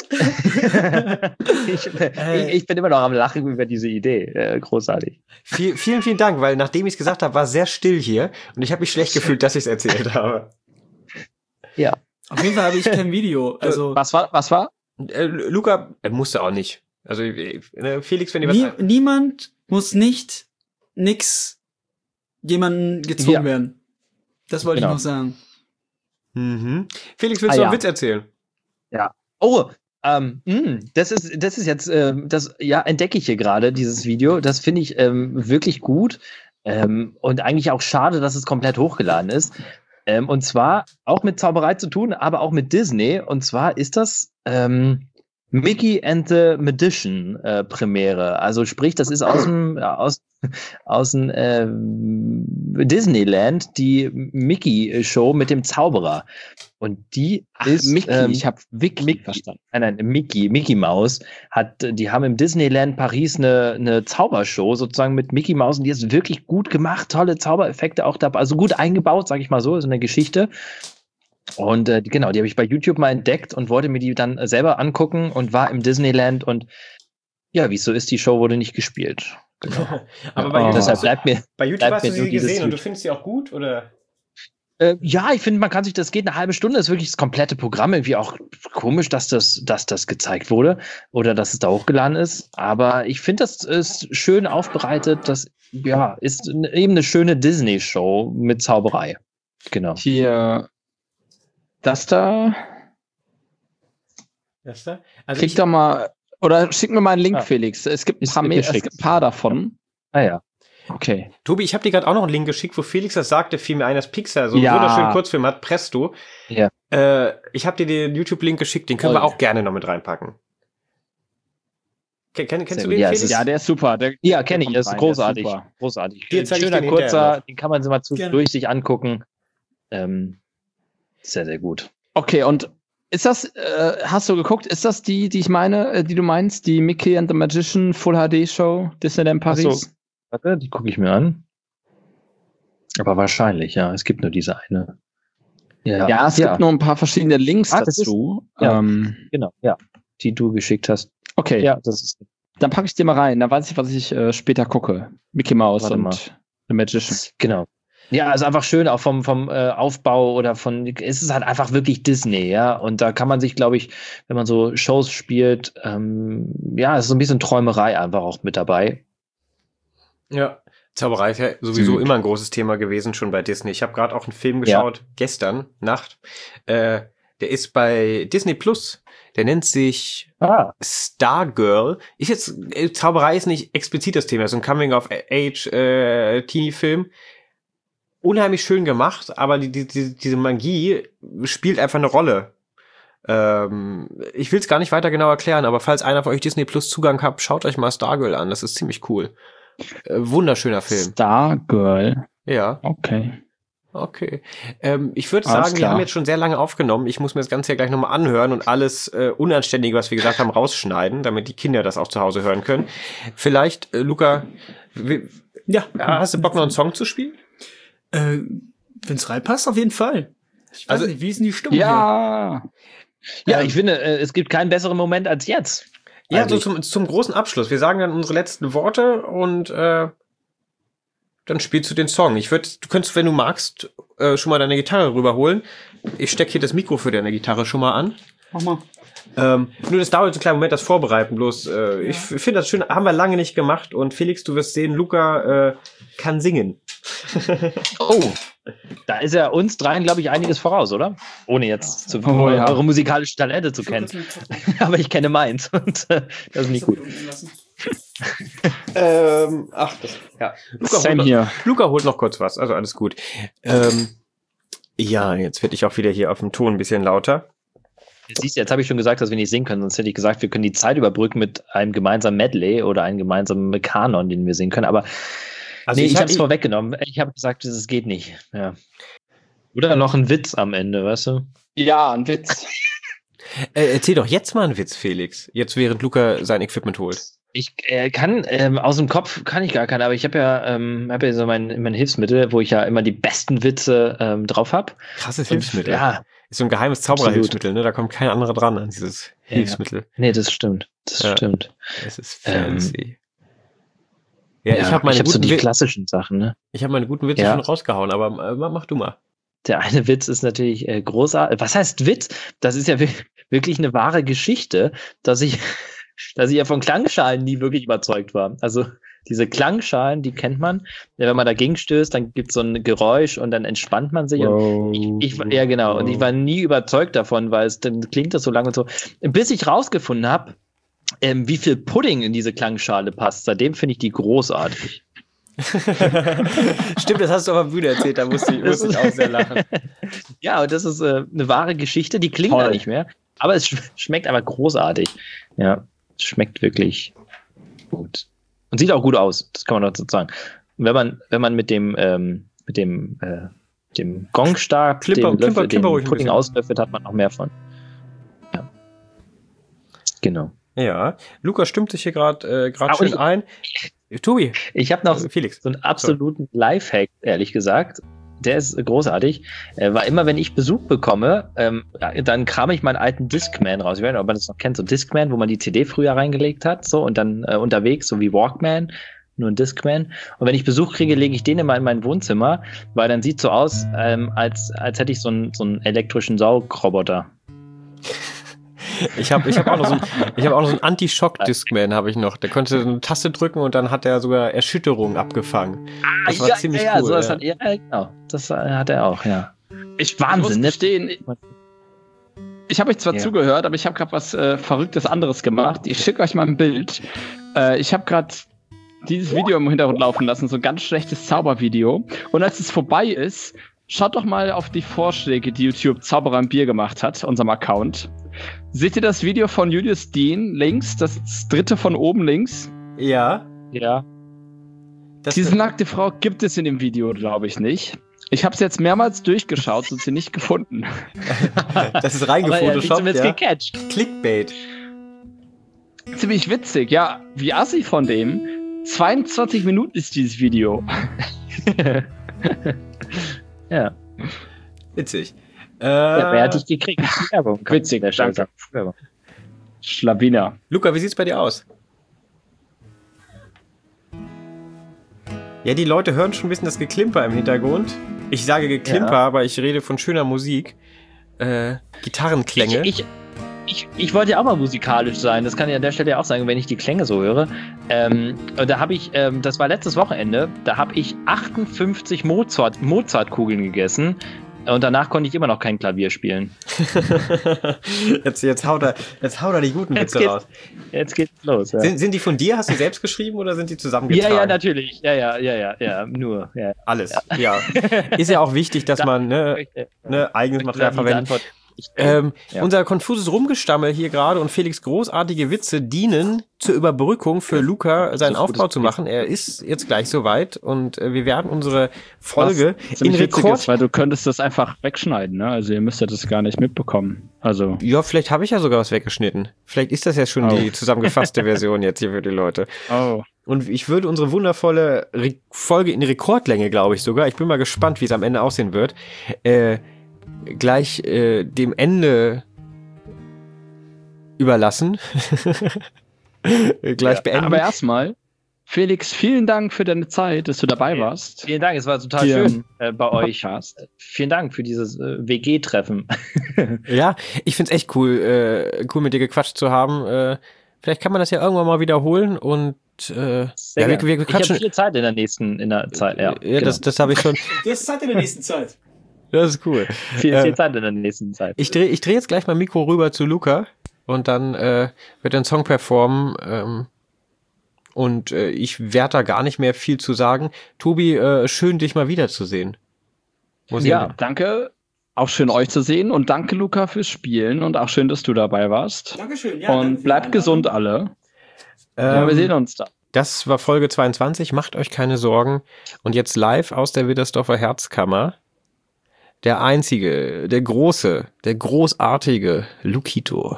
ich, ich, ich bin immer noch am Lachen über diese Idee. Äh, großartig. Viel, vielen, vielen Dank, weil nachdem ich es gesagt habe, war es sehr still hier und ich habe mich schlecht gefühlt, dass ich es erzählt habe. Ja. Auf jeden Fall habe ich kein Video. Also Was war, was war? Äh, Luca, er musste auch nicht. Also äh, Felix, wenn ihr was... nie, niemand muss nicht nix jemanden gezwungen Ja. werden. Das wollte Genau. ich noch sagen. Mhm. Felix, willst Ah, du ja. einen Witz erzählen? Oh, ähm, mh, das ist, das ist jetzt, ähm, das, ja, entdecke ich hier gerade, dieses Video. Das finde ich ähm, wirklich gut. Ähm, und eigentlich auch schade, dass es komplett hochgeladen ist. Ähm, und zwar auch mit Zauberei zu tun, aber auch mit Disney. Und zwar ist das ähm, Mickey and the Magician äh, Premiere. Also sprich, das ist aus dem, ja, aus, aus dem ähm, Disneyland, die Mickey-Show mit dem Zauberer. Und die Ach, ist Mickey, ähm, ich habe Vicky Mickey. verstanden. Nein, nein, Mickey, Mickey Mouse hat, die haben im Disneyland Paris eine, eine Zaubershow sozusagen mit Mickey Mouse und die ist wirklich gut gemacht, tolle Zaubereffekte auch dabei, also gut eingebaut, sag ich mal so, so eine Geschichte. Und äh, genau, die habe ich bei YouTube mal entdeckt und wollte mir die dann äh, selber angucken und war im Disneyland und ja, wie es so ist, die Show wurde nicht gespielt. Genau. Aber Oh. bei YouTube, Deshalb hast, bleibt mir, bei YouTube bleibt hast du mir nur sie dieses gesehen und du YouTube. findest sie auch gut, oder? Äh, ja, ich finde, man kann sich, das geht eine halbe Stunde, das ist wirklich das komplette Programm. Irgendwie auch komisch, dass das, dass das gezeigt wurde oder dass es da hochgeladen ist. Aber ich finde, das ist schön aufbereitet. Das, ja, ist n- eben eine schöne Disney-Show mit Zauberei. Genau. Hier, das da, Das da? Also krieg ich, doch mal Oder schick mir mal einen Link, Ja. Felix. Es gibt ein Ist paar, mehr, es geschickt. gibt ein paar davon. Ah ja. Okay. Tobi, ich habe dir gerade auch noch einen Link geschickt, wo Felix das sagte, fiel mir ein, dass Pixar so einen Ja. wunderschönen Kurzfilm hat, Presto. Ja. Äh, ich habe dir den YouTube-Link geschickt, den können Oh, wir ja. auch gerne noch mit reinpacken. Ken, kenn, kennst Sehr du gut. den, Ja, es Felix? ist- Ja, der ist super. Der, Ja, kenne ich. kommt Das ist rein, der großartig. super. Großartig. Dir zeig ich Schöner, den hinterher kurzer, noch. den kann man sich mal Gerne. zwischendurch sich angucken. Ähm, sehr, sehr gut. Okay, und ist das, äh, hast du geguckt, ist das die, die ich meine, äh, die du meinst, die Mickey and the Magician Full H D Show, Disneyland Ach so. Paris? Warte, die gucke ich mir an. Aber wahrscheinlich, ja. Es gibt nur diese eine. Ja, Ja, es gibt nur ein paar verschiedene Links Ah, das dazu. ist- ja. Ähm, Genau, ja. Die du geschickt hast. okay, Ja, das ist. dann packe ich dir mal rein. Dann weiß ich, was ich äh, später gucke. Mickey Mouse Warte und mal. The Magician. Genau. Ja, also einfach schön, auch vom, vom äh, Aufbau oder von, es ist halt einfach wirklich Disney, ja. Und da kann man sich, glaube ich, wenn man so Shows spielt, ähm, ja, es ist so ein bisschen Träumerei einfach auch mit dabei. Ja. Zauberei ist ja sowieso Mhm. immer ein großes Thema gewesen, schon bei Disney. Ich habe gerade auch einen Film Ja. geschaut, gestern Nacht. Äh, der ist bei Disney Plus. Der nennt sich Ah, Stargirl. Ist jetzt, äh, Zauberei ist nicht explizit das Thema, ist so ein Coming-of-Age äh, Teenie-Film. Unheimlich schön gemacht, aber die, die, die, diese Magie spielt einfach eine Rolle. Ähm, ich will es gar nicht weiter genau erklären, aber falls einer von euch Disney Plus Zugang habt, schaut euch mal Stargirl an. Das ist ziemlich cool. Äh, wunderschöner Film. Stargirl. Ja, Okay. okay. Ähm, ich würde Alles sagen, wir klar. haben jetzt schon sehr lange aufgenommen. Ich muss mir das Ganze ja gleich nochmal anhören und alles äh, Unanständige, was wir gesagt haben, rausschneiden, damit die Kinder das auch zu Hause hören können. Vielleicht, äh, Luca, wie, Ja. hast du Bock, noch einen Song zu spielen? Äh, wenn's reinpasst, auf jeden Fall. Ich weiß Also- nicht, wie ist denn die Stimmung hier? Ja. ja, Ja. ich finde, äh, es gibt keinen besseren Moment als jetzt. Ja, Also so zum, zum großen Abschluss. Wir sagen dann unsere letzten Worte und äh, dann spielst du den Song. Ich würde, du könntest, wenn du magst, äh, schon mal deine Gitarre rüberholen. Ich stecke hier das Mikro für deine Gitarre schon mal an. Mach mal. Ähm, nur das dauert einen kleinen Moment, das Vorbereiten. Bloß, äh, ich f- finde das schön, haben wir lange nicht gemacht. Und Felix, du wirst sehen, Luca äh, kann singen. Oh, da ist er uns dreien, glaube ich, einiges voraus, oder? Ohne jetzt zu, Oh, ja. eure musikalischen Talente zu kennen. Aber ich kenne meins und äh, das ist nicht gut. ähm, ach, das, ja. Luca Same holt, hier. Luca holt noch kurz was, also alles gut. Ähm, ja, jetzt werde ich auch wieder hier auf dem Ton ein bisschen lauter. Siehst du, jetzt habe ich schon gesagt, dass wir nicht singen können, sonst hätte ich gesagt, wir können die Zeit überbrücken mit einem gemeinsamen Medley oder einem gemeinsamen Kanon, den wir singen können. Aber Also nee, ich ich hab- habe es vorweggenommen. Ich habe gesagt, es geht nicht. Ja. Oder noch ein Witz am Ende, weißt du? Ja, ein Witz. Äh, erzähl doch jetzt mal einen Witz, Felix. Jetzt, während Luca sein Equipment holt. Ich äh, kann, ähm, aus dem Kopf kann ich gar keinen, aber ich habe ja, ähm, hab ja so mein, mein Hilfsmittel, wo ich ja immer die besten Witze ähm, drauf habe. Krasses Hilfsmittel. Ja, Ist so ein geheimes Zaubererhilfsmittel, ne? Da kommt kein anderer dran an dieses Ja. Hilfsmittel. nee, das stimmt. Das Ja. stimmt. Es ist Ähm, fancy. ja, ich habe meine, ich hab so guten die Wi- klassischen Sachen, ne? ich hab meine guten Witze Ja. schon rausgehauen, aber äh, mach du mal. Der eine Witz ist natürlich äh, großartig. Was heißt Witz? Das ist ja wi- wirklich eine wahre Geschichte, dass ich, dass ich ja von Klangschalen nie wirklich überzeugt war. Also diese Klangschalen, die kennt man. Ja, wenn man dagegen stößt, dann gibt es so ein Geräusch und dann entspannt man sich. Und ich, ich, war- ja, genau. Und ich war nie überzeugt davon, weil es dann klingt das so lange und so. Bis ich rausgefunden habe, ähm, wie viel Pudding in diese Klangschale passt. Seitdem finde ich die großartig. Stimmt, das hast du auf der Bühne erzählt, da musste ich, musste ich auch sehr lachen. Ja, und das ist äh, eine wahre Geschichte, die klingt Toll. da nicht mehr, aber es sch schmeckt einfach großartig. Ja, es schmeckt wirklich gut. Und sieht auch gut aus, das kann man dazu sagen. Und wenn man, wenn man mit dem, ähm, mit dem, äh, dem Gongstab Klimper- den, klimper- Löffel, klimper ruhig den ein Pudding bisschen. auslöffelt, hat man noch mehr von. Ja. Genau. Ja, Luca stimmt sich hier gerade äh, grad Ah, und schön ich- ein. Tobi, Ich habe noch äh, Felix. so einen absoluten Lifehack, ehrlich gesagt. Der ist großartig. Äh, weil immer, wenn ich Besuch bekomme, ähm, ja, dann kram ich meinen alten Discman raus. Ich weiß nicht, ob man das noch kennt, so Discman, wo man die C D früher reingelegt hat, so und dann äh, unterwegs, so wie Walkman, nur ein Discman. Und wenn ich Besuch kriege, lege ich den immer in mein Wohnzimmer, weil dann sieht so aus, ähm, als, als hätte ich so einen, so einen elektrischen Saugroboter. Ich habe ich hab auch noch so ein, ich hab auch noch so einen Anti-Shock-Discman, habe ich noch. Der konnte eine Taste drücken und dann hat er sogar Erschütterungen abgefangen. Das war ja, ziemlich ja, cool. sowas ja. Hat, ja, genau. Das äh, hat er auch, ja. Ich Wahnsinn, muss ne? gestehen, ich, ich habe euch zwar Ja. zugehört, aber ich habe gerade was äh, Verrücktes anderes gemacht. Ich schicke euch mal ein Bild. Äh, ich habe gerade dieses Video im Hintergrund laufen lassen, so ein ganz schlechtes Zaubervideo. Und als es vorbei ist, schaut doch mal auf die Vorschläge, die YouTube Zauberer im Bier gemacht hat, unserem Account. Seht ihr das Video von Julius Dean links, das dritte von oben links? Ja. Ja. Das Diese nackte Frau gibt es in dem Video, glaube ich, nicht. Ich habe es jetzt mehrmals durchgeschaut und sie nicht gefunden. das ist Aber er hat mich reingefotoshoppt, zumindest ja. gecatcht. Clickbait. Ziemlich witzig, ja. Wie assi von dem. zweiundzwanzig Minuten ist dieses Video. Ja. Witzig. Äh, Ja, wer hat dich gekriegt? Werbung. Witzig, Der Stelle danke. sagen. Werbung. Schlawiner. Luca, wie sieht's bei dir aus? Ja, die Leute hören schon ein bisschen das Geklimper im Hintergrund. Ich sage Geklimper, Ja. aber ich rede von schöner Musik. Äh, Gitarrenklänge. Ich, ich, ich, ich wollte ja auch mal musikalisch sein, das kann ich an der Stelle ja auch sagen, wenn ich die Klänge so höre. Ähm, und da habe ich, ähm, das war letztes Wochenende, da habe ich achtundfünfzig Mozart, Mozartkugeln gegessen. Und danach konnte ich immer noch kein Klavier spielen. jetzt, jetzt, haut er, jetzt haut er die guten Jetzt Witze geht's, raus. jetzt geht's los. Ja. Sind, sind die von dir? Hast du selbst geschrieben oder sind die Ja, zusammengetragen? ja, natürlich. Ja, ja, ja, ja, ja, nur. Ja. Alles, ja. Ist ja auch wichtig, dass Da- man ne, möchte- ne, eigenes möchte Material da diese verwendet. Antwort nicht- Ähm, Ja. Unser konfuses Rumgestammel hier gerade und Felix großartige Witze dienen zur Überbrückung für Luca, seinen So gutes Aufbau zu Bild. machen. Er ist jetzt gleich soweit und äh, wir werden unsere Folge Was in ziemlich witzig Rekord... ist, weil du könntest das einfach wegschneiden, ne? Also ihr müsstet das gar nicht mitbekommen. Also Ja, vielleicht habe ich ja sogar was weggeschnitten. Vielleicht ist das ja schon Oh. die zusammengefasste Version jetzt hier für die Leute. oh. Und ich würde unsere wundervolle Re Folge in Rekordlänge, glaube ich sogar, ich bin mal gespannt, wie es am Ende aussehen wird, äh, gleich äh, dem Ende überlassen. gleich Ja, beenden. Aber erstmal, Felix, vielen Dank für deine Zeit, dass du dabei Ja. warst. Vielen Dank, es war total Dir. schön äh, bei euch. Podcast. Vielen Dank für dieses äh, W G-Treffen. Ja, ich find's echt cool, äh, cool mit dir gequatscht zu haben. Äh, vielleicht kann man das ja irgendwann mal wiederholen und äh, Sehr ja, wir, gern. wir, wir ich habe quatschen. viel Zeit in der nächsten in der Zeit. Ja, Ja, genau. das, das habe ich schon. Du hast Zeit in der nächsten Zeit. Das ist cool. viel, äh, viel Zeit in der nächsten Zeit. Ich drehe ich dreh jetzt gleich mein Mikro rüber zu Luca und dann äh, wird er einen Song performen. Ähm, und äh, ich werde da gar nicht mehr viel zu sagen. Tobi, äh, schön dich mal wiederzusehen. Muss ich- Ja, danke. Auch schön euch zu sehen und danke Luca fürs Spielen und auch schön, dass du dabei warst. Dankeschön. Ja, danke für Und die bleibt Einladung. gesund alle. ja, wir Ähm, sehen uns da. Das war Folge zweiundzwanzig. Macht euch keine Sorgen. Und jetzt live aus der Widdersdorfer Herzkammer. Der einzige, der große, der großartige Lukito.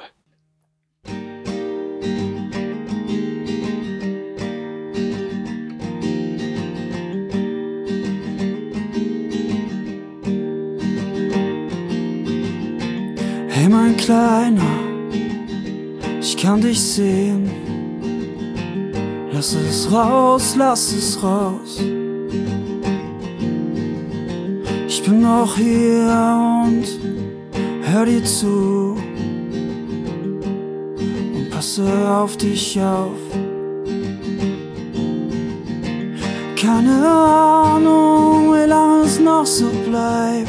Hey mein Kleiner, ich kann dich sehen. Lass es raus, lass es raus. Ich bin noch hier und hör dir zu und passe auf dich auf. Keine Ahnung, wie lange es noch so bleibt.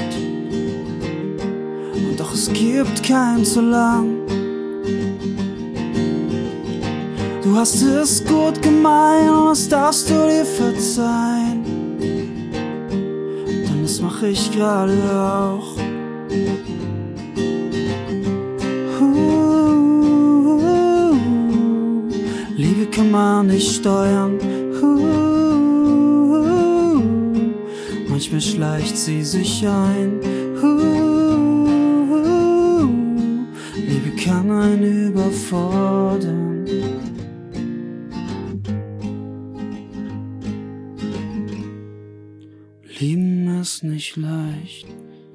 Und doch es gibt kein zu lang. Du hast es gut gemeint und das darfst du dir verzeihen. Denn das mache ich gerade auch. Uh, Liebe kann man nicht steuern. Uh, manchmal schleicht sie sich ein. Uh, Liebe kann einen überfordern. Lieben ist nicht leicht.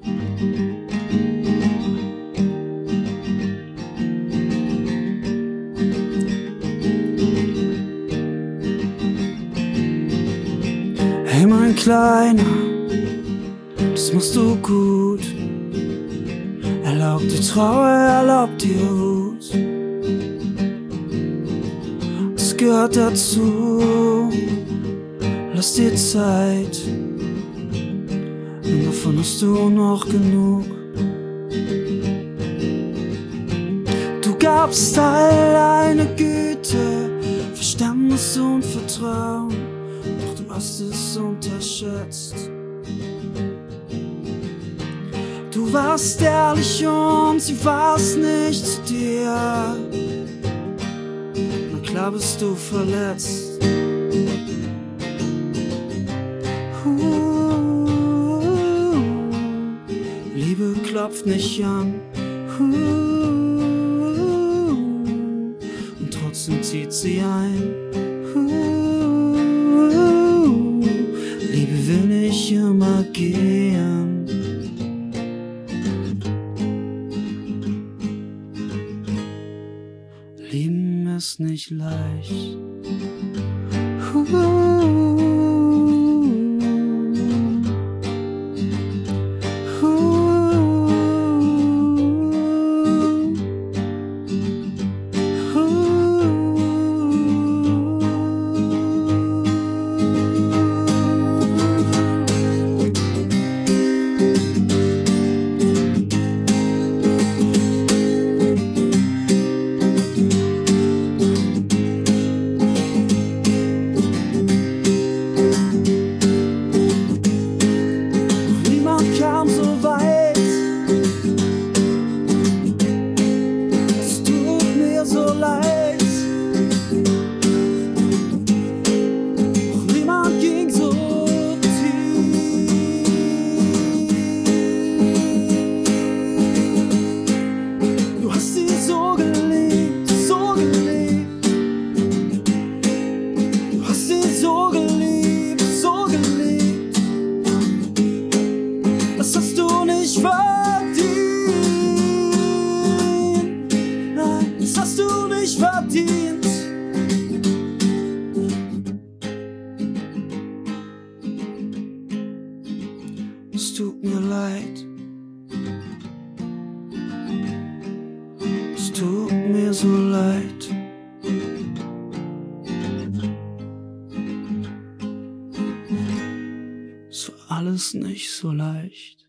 Hey mein Kleiner, das machst du gut. Erlaub dir Trauer, erlaub dir Wut. Das gehört dazu. Lass dir Zeit, und davon hast du noch genug. glaubst all deine Güte, Verständnis und Vertrauen, doch du hast es unterschätzt. Du warst ehrlich und sie war's nicht zu dir. Na klar bist du verletzt. Uh, Liebe klopft nicht an. Uh, und trotzdem zieht sie ein. Uh, Liebe will nicht immer gehen. Lieben ist nicht leicht. Es tut mir leid. Es tut mir so leid. Es war alles nicht so leicht.